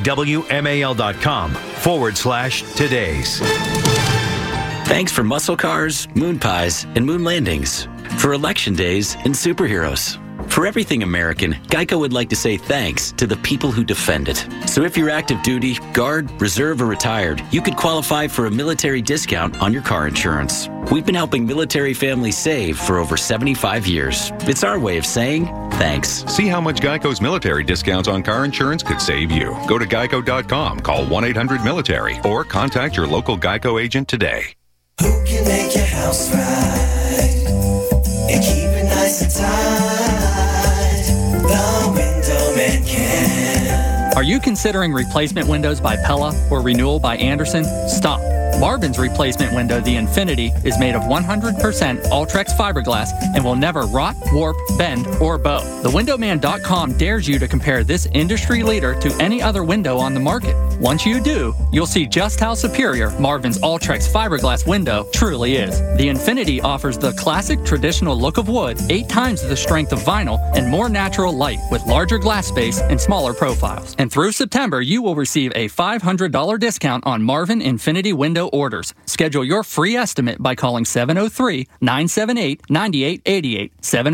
WMAL.com/todays. Thanks for muscle cars, moon pies, and moon landings. For election days and superheroes. For everything American, Geico would like to say thanks to the people who defend it. So if you're active duty, Guard, Reserve, or retired, you could qualify for a military discount on your car insurance. We've been helping military families save for over 75 years. It's our way of saying thanks. See how much Geico's military discounts on car insurance could save you. Go to geico.com, call 1-800-MILITARY, or contact your local Geico agent today. Who can make your house right and keep it nice and tight? The Window Man can. Are you considering replacement windows by Pella or renewal by Andersen? Stop. Marvin's replacement window, the Infinity, is made of 100% Ultrex fiberglass and will never rot, warp, bend, or bow. TheWindowMan.com dares you to compare this industry leader to any other window on the market. Once you do, you'll see just how superior Marvin's Ultrex fiberglass window truly is. The Infinity offers the classic traditional look of wood, 8 times the strength of vinyl, and more natural light with larger glass space and smaller profiles. And through September, you will receive a $500 discount on Marvin Infinity window orders. Schedule your free estimate by calling 703-978-9888.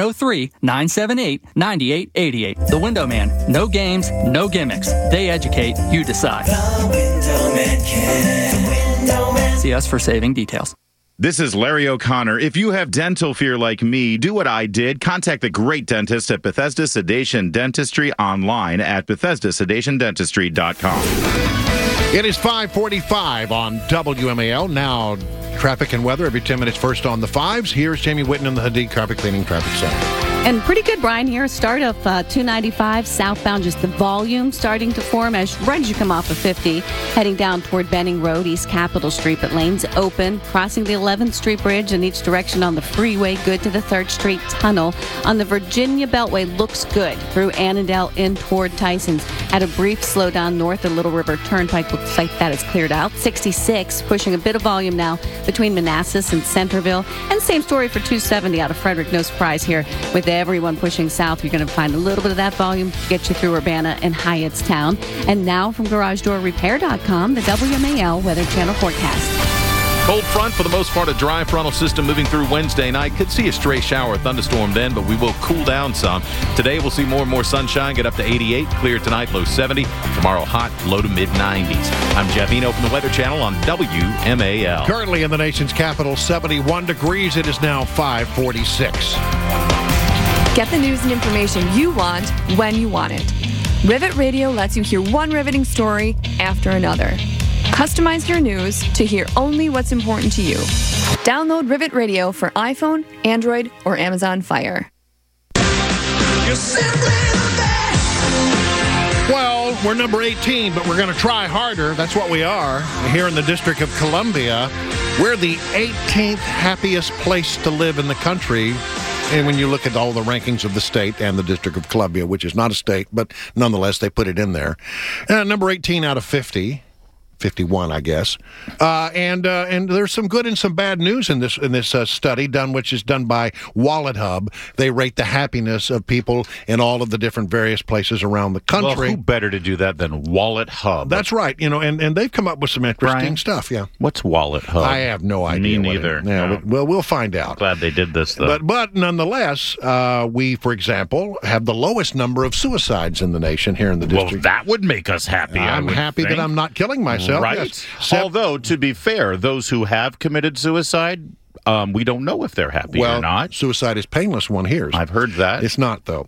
703-978-9888. The Window Man. No games, no gimmicks. They educate, you decide. The Window Man can. The Window Man. See us for saving details. This is Larry O'Connor. If you have dental fear like me, do what I did. Contact the great dentist at Bethesda Sedation Dentistry online at BethesdaSedationDentistry.com. It is 5:45 on WMAL. Now, traffic and weather every 10 minutes first on the 5s. Here's Jamie Whitten in the Hadid Carpet Cleaning Traffic Center. And pretty good, Brian, here. Start of 295 southbound, just the volume starting to form as right as you come off of 50, heading down toward Benning Road, East Capitol Street, but lanes open, crossing the 11th Street Bridge in each direction on the freeway, good to the 3rd Street Tunnel. On the Virginia Beltway, looks good through Annandale in toward Tysons. Had a brief slowdown north of Little River Turnpike, looks like that is cleared out. 66, pushing a bit of volume now between Manassas and Centerville. And same story for 270 out of Frederick, no surprise here. With everyone pushing south, you're going to find a little bit of that volume to get you through Urbana and Hyattstown. And now from GarageDoorRepair.com, the WMAL Weather Channel forecast. Cold front, for the most part, a dry frontal system moving through Wednesday night. Could see a stray shower, thunderstorm then, but we will cool down some. Today, we'll see more and more sunshine, get up to 88. Clear tonight, low 70. Tomorrow, hot, low to mid-90s. I'm Jeff Eno from the Weather Channel on WMAL. Currently in the nation's capital, 71 degrees. It is now 5:46. Get the news and information you want when you want it. Rivet Radio lets you hear one riveting story after another. Customize your news to hear only what's important to you. Download Rivet Radio for iPhone, Android, or Amazon Fire. Well, we're number 18, but we're going to try harder. That's what we are. Here in the District of Columbia, we're the 18th happiest place to live in the country. And when you look at all the rankings of the state and the District of Columbia, which is not a state, but nonetheless, they put it in there. Number 18 out of 50. 51, I guess, and there's some good and some bad news in this study which is done by Wallet Hub. They rate the happiness of people in all of the different various places around the country. Well, who better to do that than Wallet Hub? That's right, and they've come up with some interesting stuff. Yeah, what's Wallet Hub? I have no idea. Me neither. We'll find out. Glad they did this though. But nonetheless, we, for example, have the lowest number of suicides in the nation here in the district. Well, that would make us happy. I'm happy that I'm not killing myself. Right. Yes. Although, to be fair, those who have committed suicide, we don't know if they're happy or not. Suicide is painless, one hears. I've heard that. It's not, though.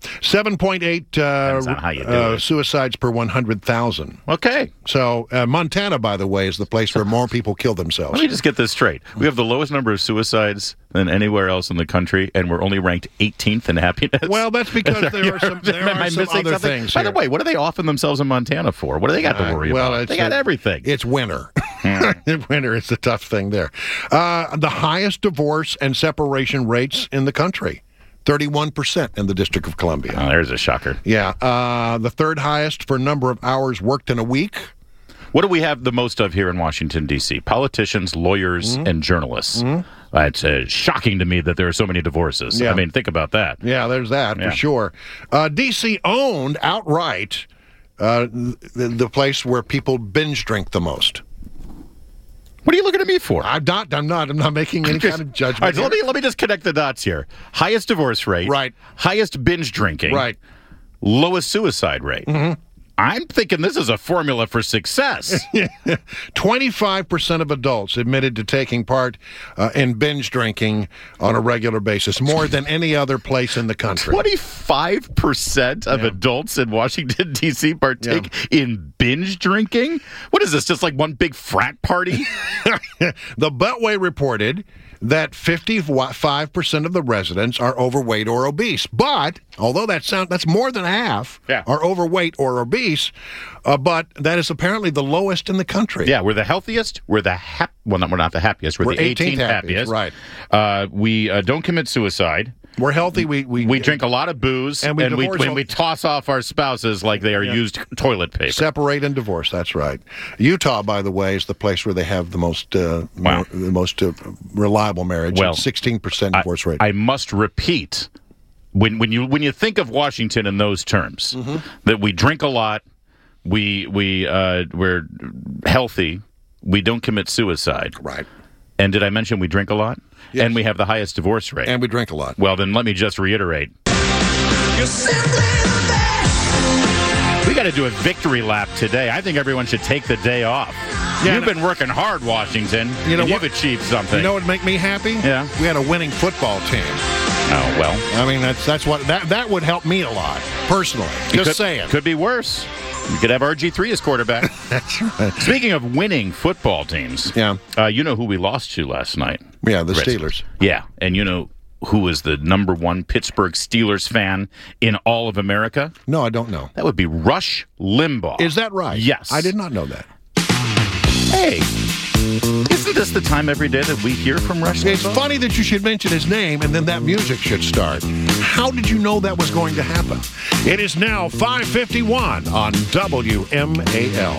7.8 suicides per 100,000. Okay. So Montana, by the way, is the place where more people kill themselves. Let me just get this straight. We have the lowest number of suicides than anywhere else in the country, and we're only ranked 18th in happiness. Well, that's because there are some other things By the way, what do they offing themselves in Montana for? What do they got to worry about? They got everything. It's winter. Winter is the tough thing there. The highest divorce and separation rates in the country. 31% in the District of Columbia. Oh, there's a shocker. Yeah. The third highest for number of hours worked in a week. What do we have the most of here in Washington, D.C.? Politicians, lawyers, and journalists. It's shocking to me that there are so many divorces. Yeah. I mean, think about that. Yeah, there's that for sure. D.C. owned outright the place where people binge drink the most. What are you looking at me for? I'm not making any kind of judgment. All right, so let me just connect the dots here. Highest divorce rate. Right. Highest binge drinking. Right. Lowest suicide rate. Mm-hmm. I'm thinking this is a formula for success. 25% of adults admitted to taking part in binge drinking on a regular basis, more than any other place in the country. 25% of adults in Washington, D.C. partake in binge drinking? What is this, just like one big frat party? The Beltway reported that 55% of the residents are overweight or obese. But, although that's more than half are overweight or obese, but that is apparently the lowest in the country. Yeah, we're the healthiest. We're the we're not the happiest. We're the 18th happiest. Right. We don't commit suicide. We're healthy. We drink a lot of booze, and we toss off our spouses like they are used toilet paper. Separate and divorce. That's right. Utah, by the way, is the place where they have the most reliable marriage. Well, 16% divorce rate. I must repeat, when you think of Washington in those terms, that we drink a lot, we're healthy, we don't commit suicide. Right. And did I mention we drink a lot? Yes. And we have the highest divorce rate. And we drink a lot. Well, then let me just reiterate. You're simply the best. We got to do a victory lap today. I think everyone should take the day off. Yeah, You've been working hard, Washington. You know, you've achieved something. You know what would make me happy? Yeah. We had a winning football team. Oh, well. I mean, that's what that would help me a lot, personally. Just saying. Could be worse. You could have RG3 as quarterback. That's right. Speaking of winning football teams, you know who we lost to last night? Yeah, the Steelers. Yeah, and you know who is the number one Pittsburgh Steelers fan in all of America? No, I don't know. That would be Rush Limbaugh. Is that right? Yes. I did not know that. Hey, isn't this the time every day that we hear from Rush Limbaugh? It's funny that you should mention his name and then that music should start. How did you know that was going to happen? It is now 5:51 on WMAL.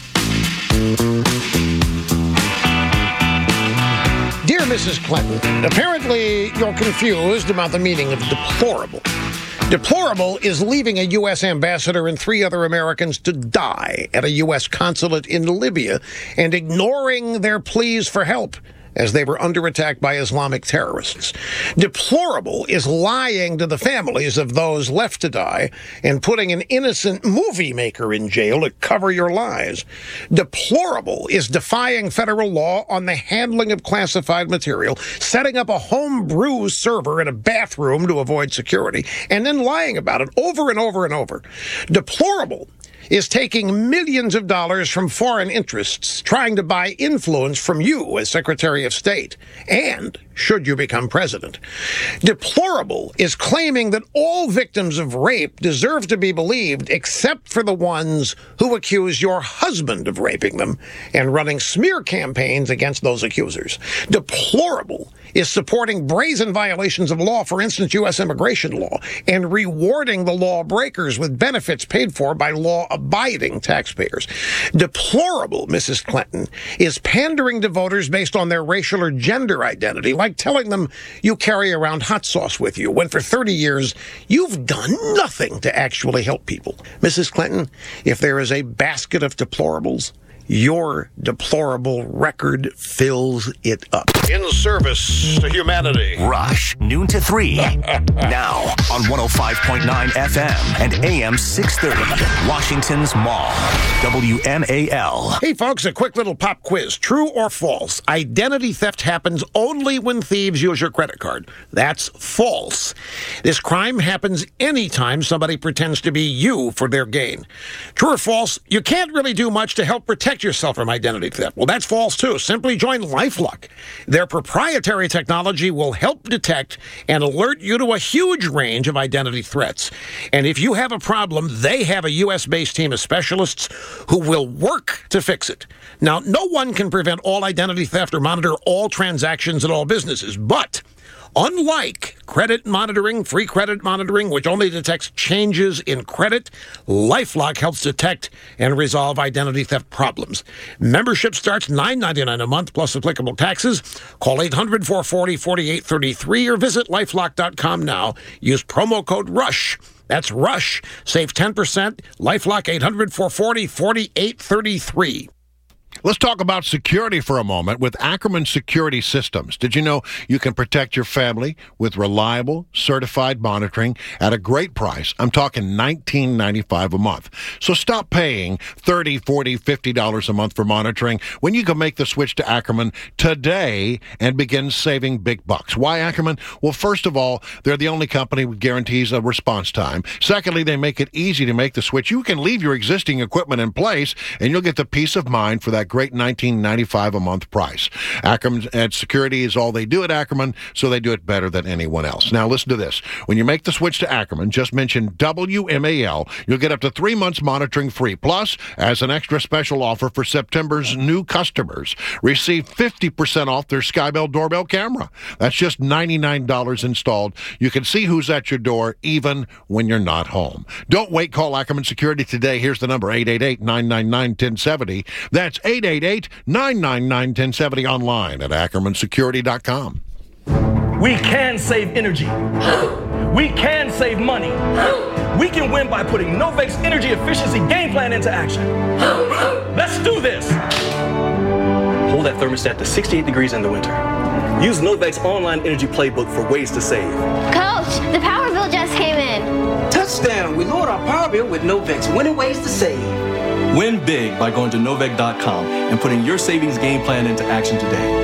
Dear Mrs. Clinton, apparently you're confused about the meaning of deplorable. Deplorable is leaving a U.S. ambassador and 3 other Americans to die at a U.S. consulate in Libya and ignoring their pleas for help as they were under attack by Islamic terrorists. Deplorable is lying to the families of those left to die and putting an innocent movie maker in jail to cover your lies. Deplorable is defying federal law on the handling of classified material, setting up a homebrew server in a bathroom to avoid security, and then lying about it over and over and over. Deplorable is taking millions of dollars from foreign interests, trying to buy influence from you as Secretary of State, and should you become president. Deplorable is claiming that all victims of rape deserve to be believed except for the ones who accuse your husband of raping them, and running smear campaigns against those accusers. Deplorable is supporting brazen violations of law, for instance, U.S. immigration law, and rewarding the lawbreakers with benefits paid for by law-abiding taxpayers. Deplorable, Mrs. Clinton, is pandering to voters based on their racial or gender identity, like telling them you carry around hot sauce with you, when for 30 years you've done nothing to actually help people. Mrs. Clinton, if there is a basket of deplorables, your deplorable record fills it up. In service to humanity. Rush, noon to 3. Now on 105.9 FM and AM 630. Washington's Mall. WMAL. Hey, folks, a quick little pop quiz. True or false? Identity theft happens only when thieves use your credit card. That's false. This crime happens anytime somebody pretends to be you for their gain. True or false? You can't really do much to help protect yourself from identity theft. Well, that's false, too. Simply join LifeLock. Their proprietary technology will help detect and alert you to a huge range of identity threats. And if you have a problem, they have a U.S.-based team of specialists who will work to fix it. Now, no one can prevent all identity theft or monitor all transactions at all businesses, but unlike credit monitoring, free credit monitoring, which only detects changes in credit, LifeLock helps detect and resolve identity theft problems. Membership starts $9.99 a month plus applicable taxes. Call 800-440-4833 or visit lifelock.com now. Use promo code RUSH. That's RUSH. Save 10%. LifeLock 800-440-4833. Let's talk about security for a moment with Ackerman Security Systems. Did you know you can protect your family with reliable, certified monitoring at a great price? I'm talking $19.95 a month. So stop paying $30, $40, $50 a month for monitoring when you can make the switch to Ackerman today and begin saving big bucks. Why Ackerman? Well, first of all, they're the only company that guarantees a response time. Secondly, they make it easy to make the switch. You can leave your existing equipment in place and you'll get the peace of mind for that great $19.95 a month price. Ackerman and Security is all they do at Ackerman, so they do it better than anyone else. Now listen to this. When you make the switch to Ackerman, just mention WMAL. You'll get up to 3 months monitoring free. Plus, as an extra special offer for September's new customers, receive 50% off their Skybell doorbell camera. That's just $99 installed. You can see who's at your door even when you're not home. Don't wait. Call Ackerman Security today. Here's the number, 888-999-1070. That's 888-999-1070 online at AckermanSecurity.com. We can save energy. We can save money. We can win by putting Novac's energy efficiency game plan into action. Let's do this. Hold that thermostat to 68 degrees in the winter. Use Novac's online energy playbook for ways to save. Coach, the power bill just came in. Touchdown! We lowered our power bill with Novac's winning ways to save. Win big by going to Novec.com and putting your savings game plan into action today.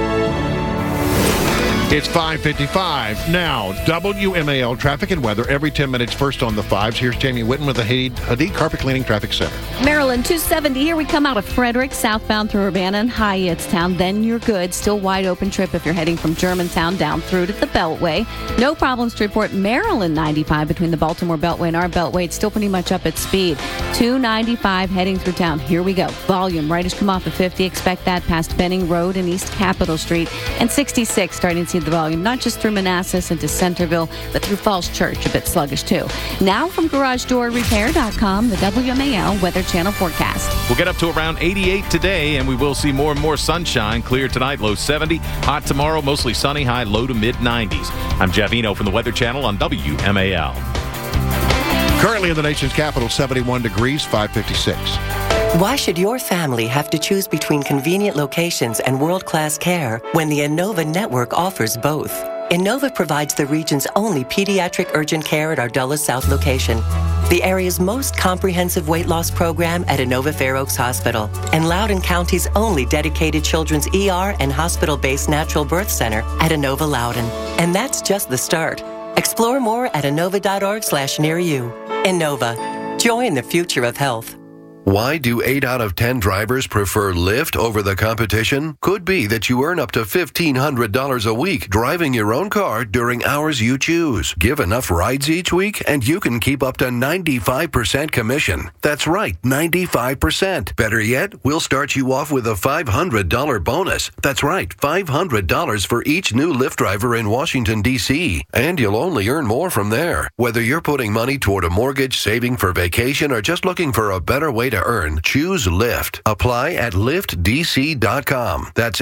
It's 5:55 now. WMAL traffic and weather every 10 minutes. First on the fives. Here's Jamie Whitten with the Hadid Carpet Cleaning Traffic Center. Maryland 270. Here we come out of Frederick, southbound through Urbana and Hyattstown. Then you're good. Still wide open trip if you're heading from Germantown down through to the Beltway. No problems to report. Maryland 95 between the Baltimore Beltway and our Beltway. It's still pretty much up at speed. 295 heading through town. Here we go. Volume. Right as come off of 50. Expect that past Benning Road and East Capitol Street. And 66 starting to see the volume, not just through Manassas into Centerville, but through Falls Church, a bit sluggish too. Now from GarageDoorRepair.com, the WMAL Weather Channel forecast. We'll get up to around 88 today, and we will see more and more sunshine. Clear tonight, low 70. Hot tomorrow, mostly sunny, high low to mid-90s. I'm Jeff Eno from the Weather Channel on WMAL. Currently in the nation's capital, 71 degrees, 556. Why should your family have to choose between convenient locations and world-class care when the Innova network offers both? Innova provides the region's only pediatric urgent care at our Dulles South location, the area's most comprehensive weight loss program at Innova Fair Oaks Hospital, and Loudoun County's only dedicated children's ER and hospital-based natural birth center at Innova Loudoun. And that's just the start. Explore more at innova.org/nearyou. Innova. Join the future of health. Why do 8 out of 10 drivers prefer Lyft over the competition? Could be that you earn up to $1,500 a week driving your own car during hours you choose. Give enough rides each week and you can keep up to 95% commission. That's right, 95%. Better yet, we'll start you off with a $500 bonus. That's right, $500 for each new Lyft driver in Washington, D.C. And you'll only earn more from there. Whether you're putting money toward a mortgage, saving for vacation, or just looking for a better way to earn, choose Lyft. Apply at LyftDC.com. That's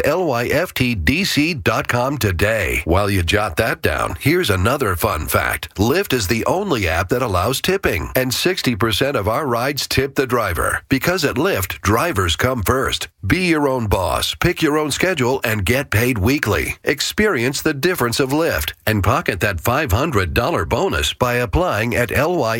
LYFTDC.com today. While you jot that down, here's another fun fact. Lyft is the only app that allows tipping, and 60% of our rides tip the driver. Because at Lyft, drivers come first. Be your own boss, pick your own schedule, and get paid weekly. Experience the difference of Lyft and pocket that $500 bonus by applying at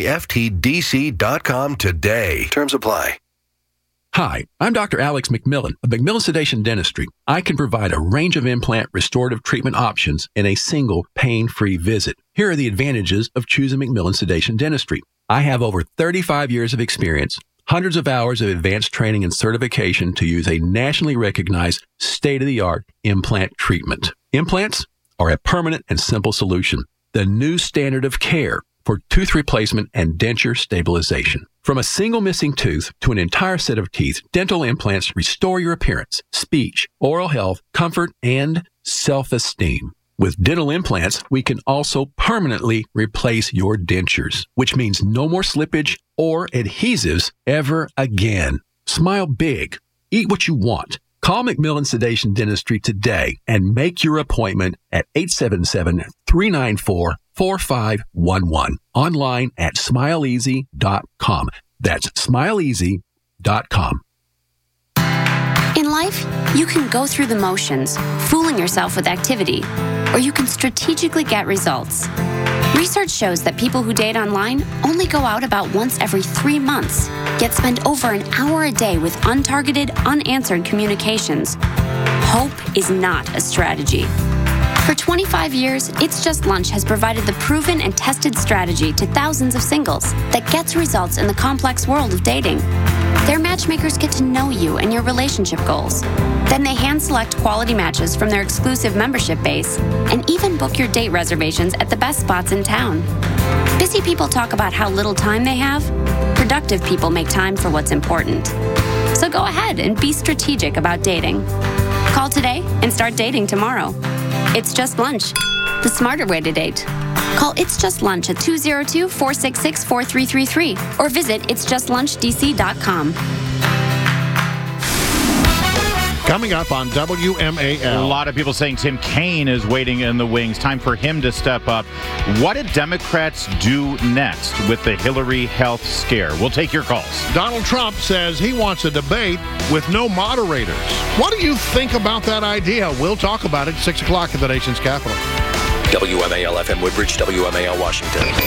LYFTDC.com today. Terms apply. Hi, I'm Dr. Alex McMillan of McMillan Sedation Dentistry. I can provide a range of implant restorative treatment options in a single pain-free visit. Here are the advantages of choosing McMillan Sedation Dentistry. I have over 35 years of experience, hundreds of hours of advanced training and certification to use a nationally recognized state-of-the-art implant treatment. Implants are a permanent and simple solution, the new standard of care for tooth replacement and denture stabilization. From a single missing tooth to an entire set of teeth, dental implants restore your appearance, speech, oral health, comfort, and self-esteem. With dental implants, we can also permanently replace your dentures, which means no more slippage or adhesives ever again. Smile big. Eat what you want. Call McMillan Sedation Dentistry today and make your appointment at 877-394-4511. Online at smileeasy.com. That's smileeasy.com. In life, you can go through the motions, fooling yourself with activity, or you can strategically get results. Research shows that people who date online only go out about once every 3 months, yet spend over an hour a day with untargeted, unanswered communications. Hope is not a strategy. For 25 years, It's Just Lunch has provided the proven and tested strategy to thousands of singles that gets results in the complex world of dating. Their matchmakers get to know you and your relationship goals. Then they hand-select quality matches from their exclusive membership base and even book your date reservations at the best spots in town. Busy people talk about how little time they have. Productive people make time for what's important. So go ahead and be strategic about dating. Call today and start dating tomorrow. It's Just Lunch, the smarter way to date. Call It's Just Lunch at 202-466-4333 or visit itsjustlunchdc.com. Coming up on WMAL. A lot of people saying Tim Kaine is waiting in the wings. Time for him to step up. What did Democrats do next with the Hillary health scare? We'll take your calls. Donald Trump says he wants a debate with no moderators. What do you think about that idea? We'll talk about it at 6 o'clock at the nation's capital. WMAL FM Woodbridge, WMAL Washington.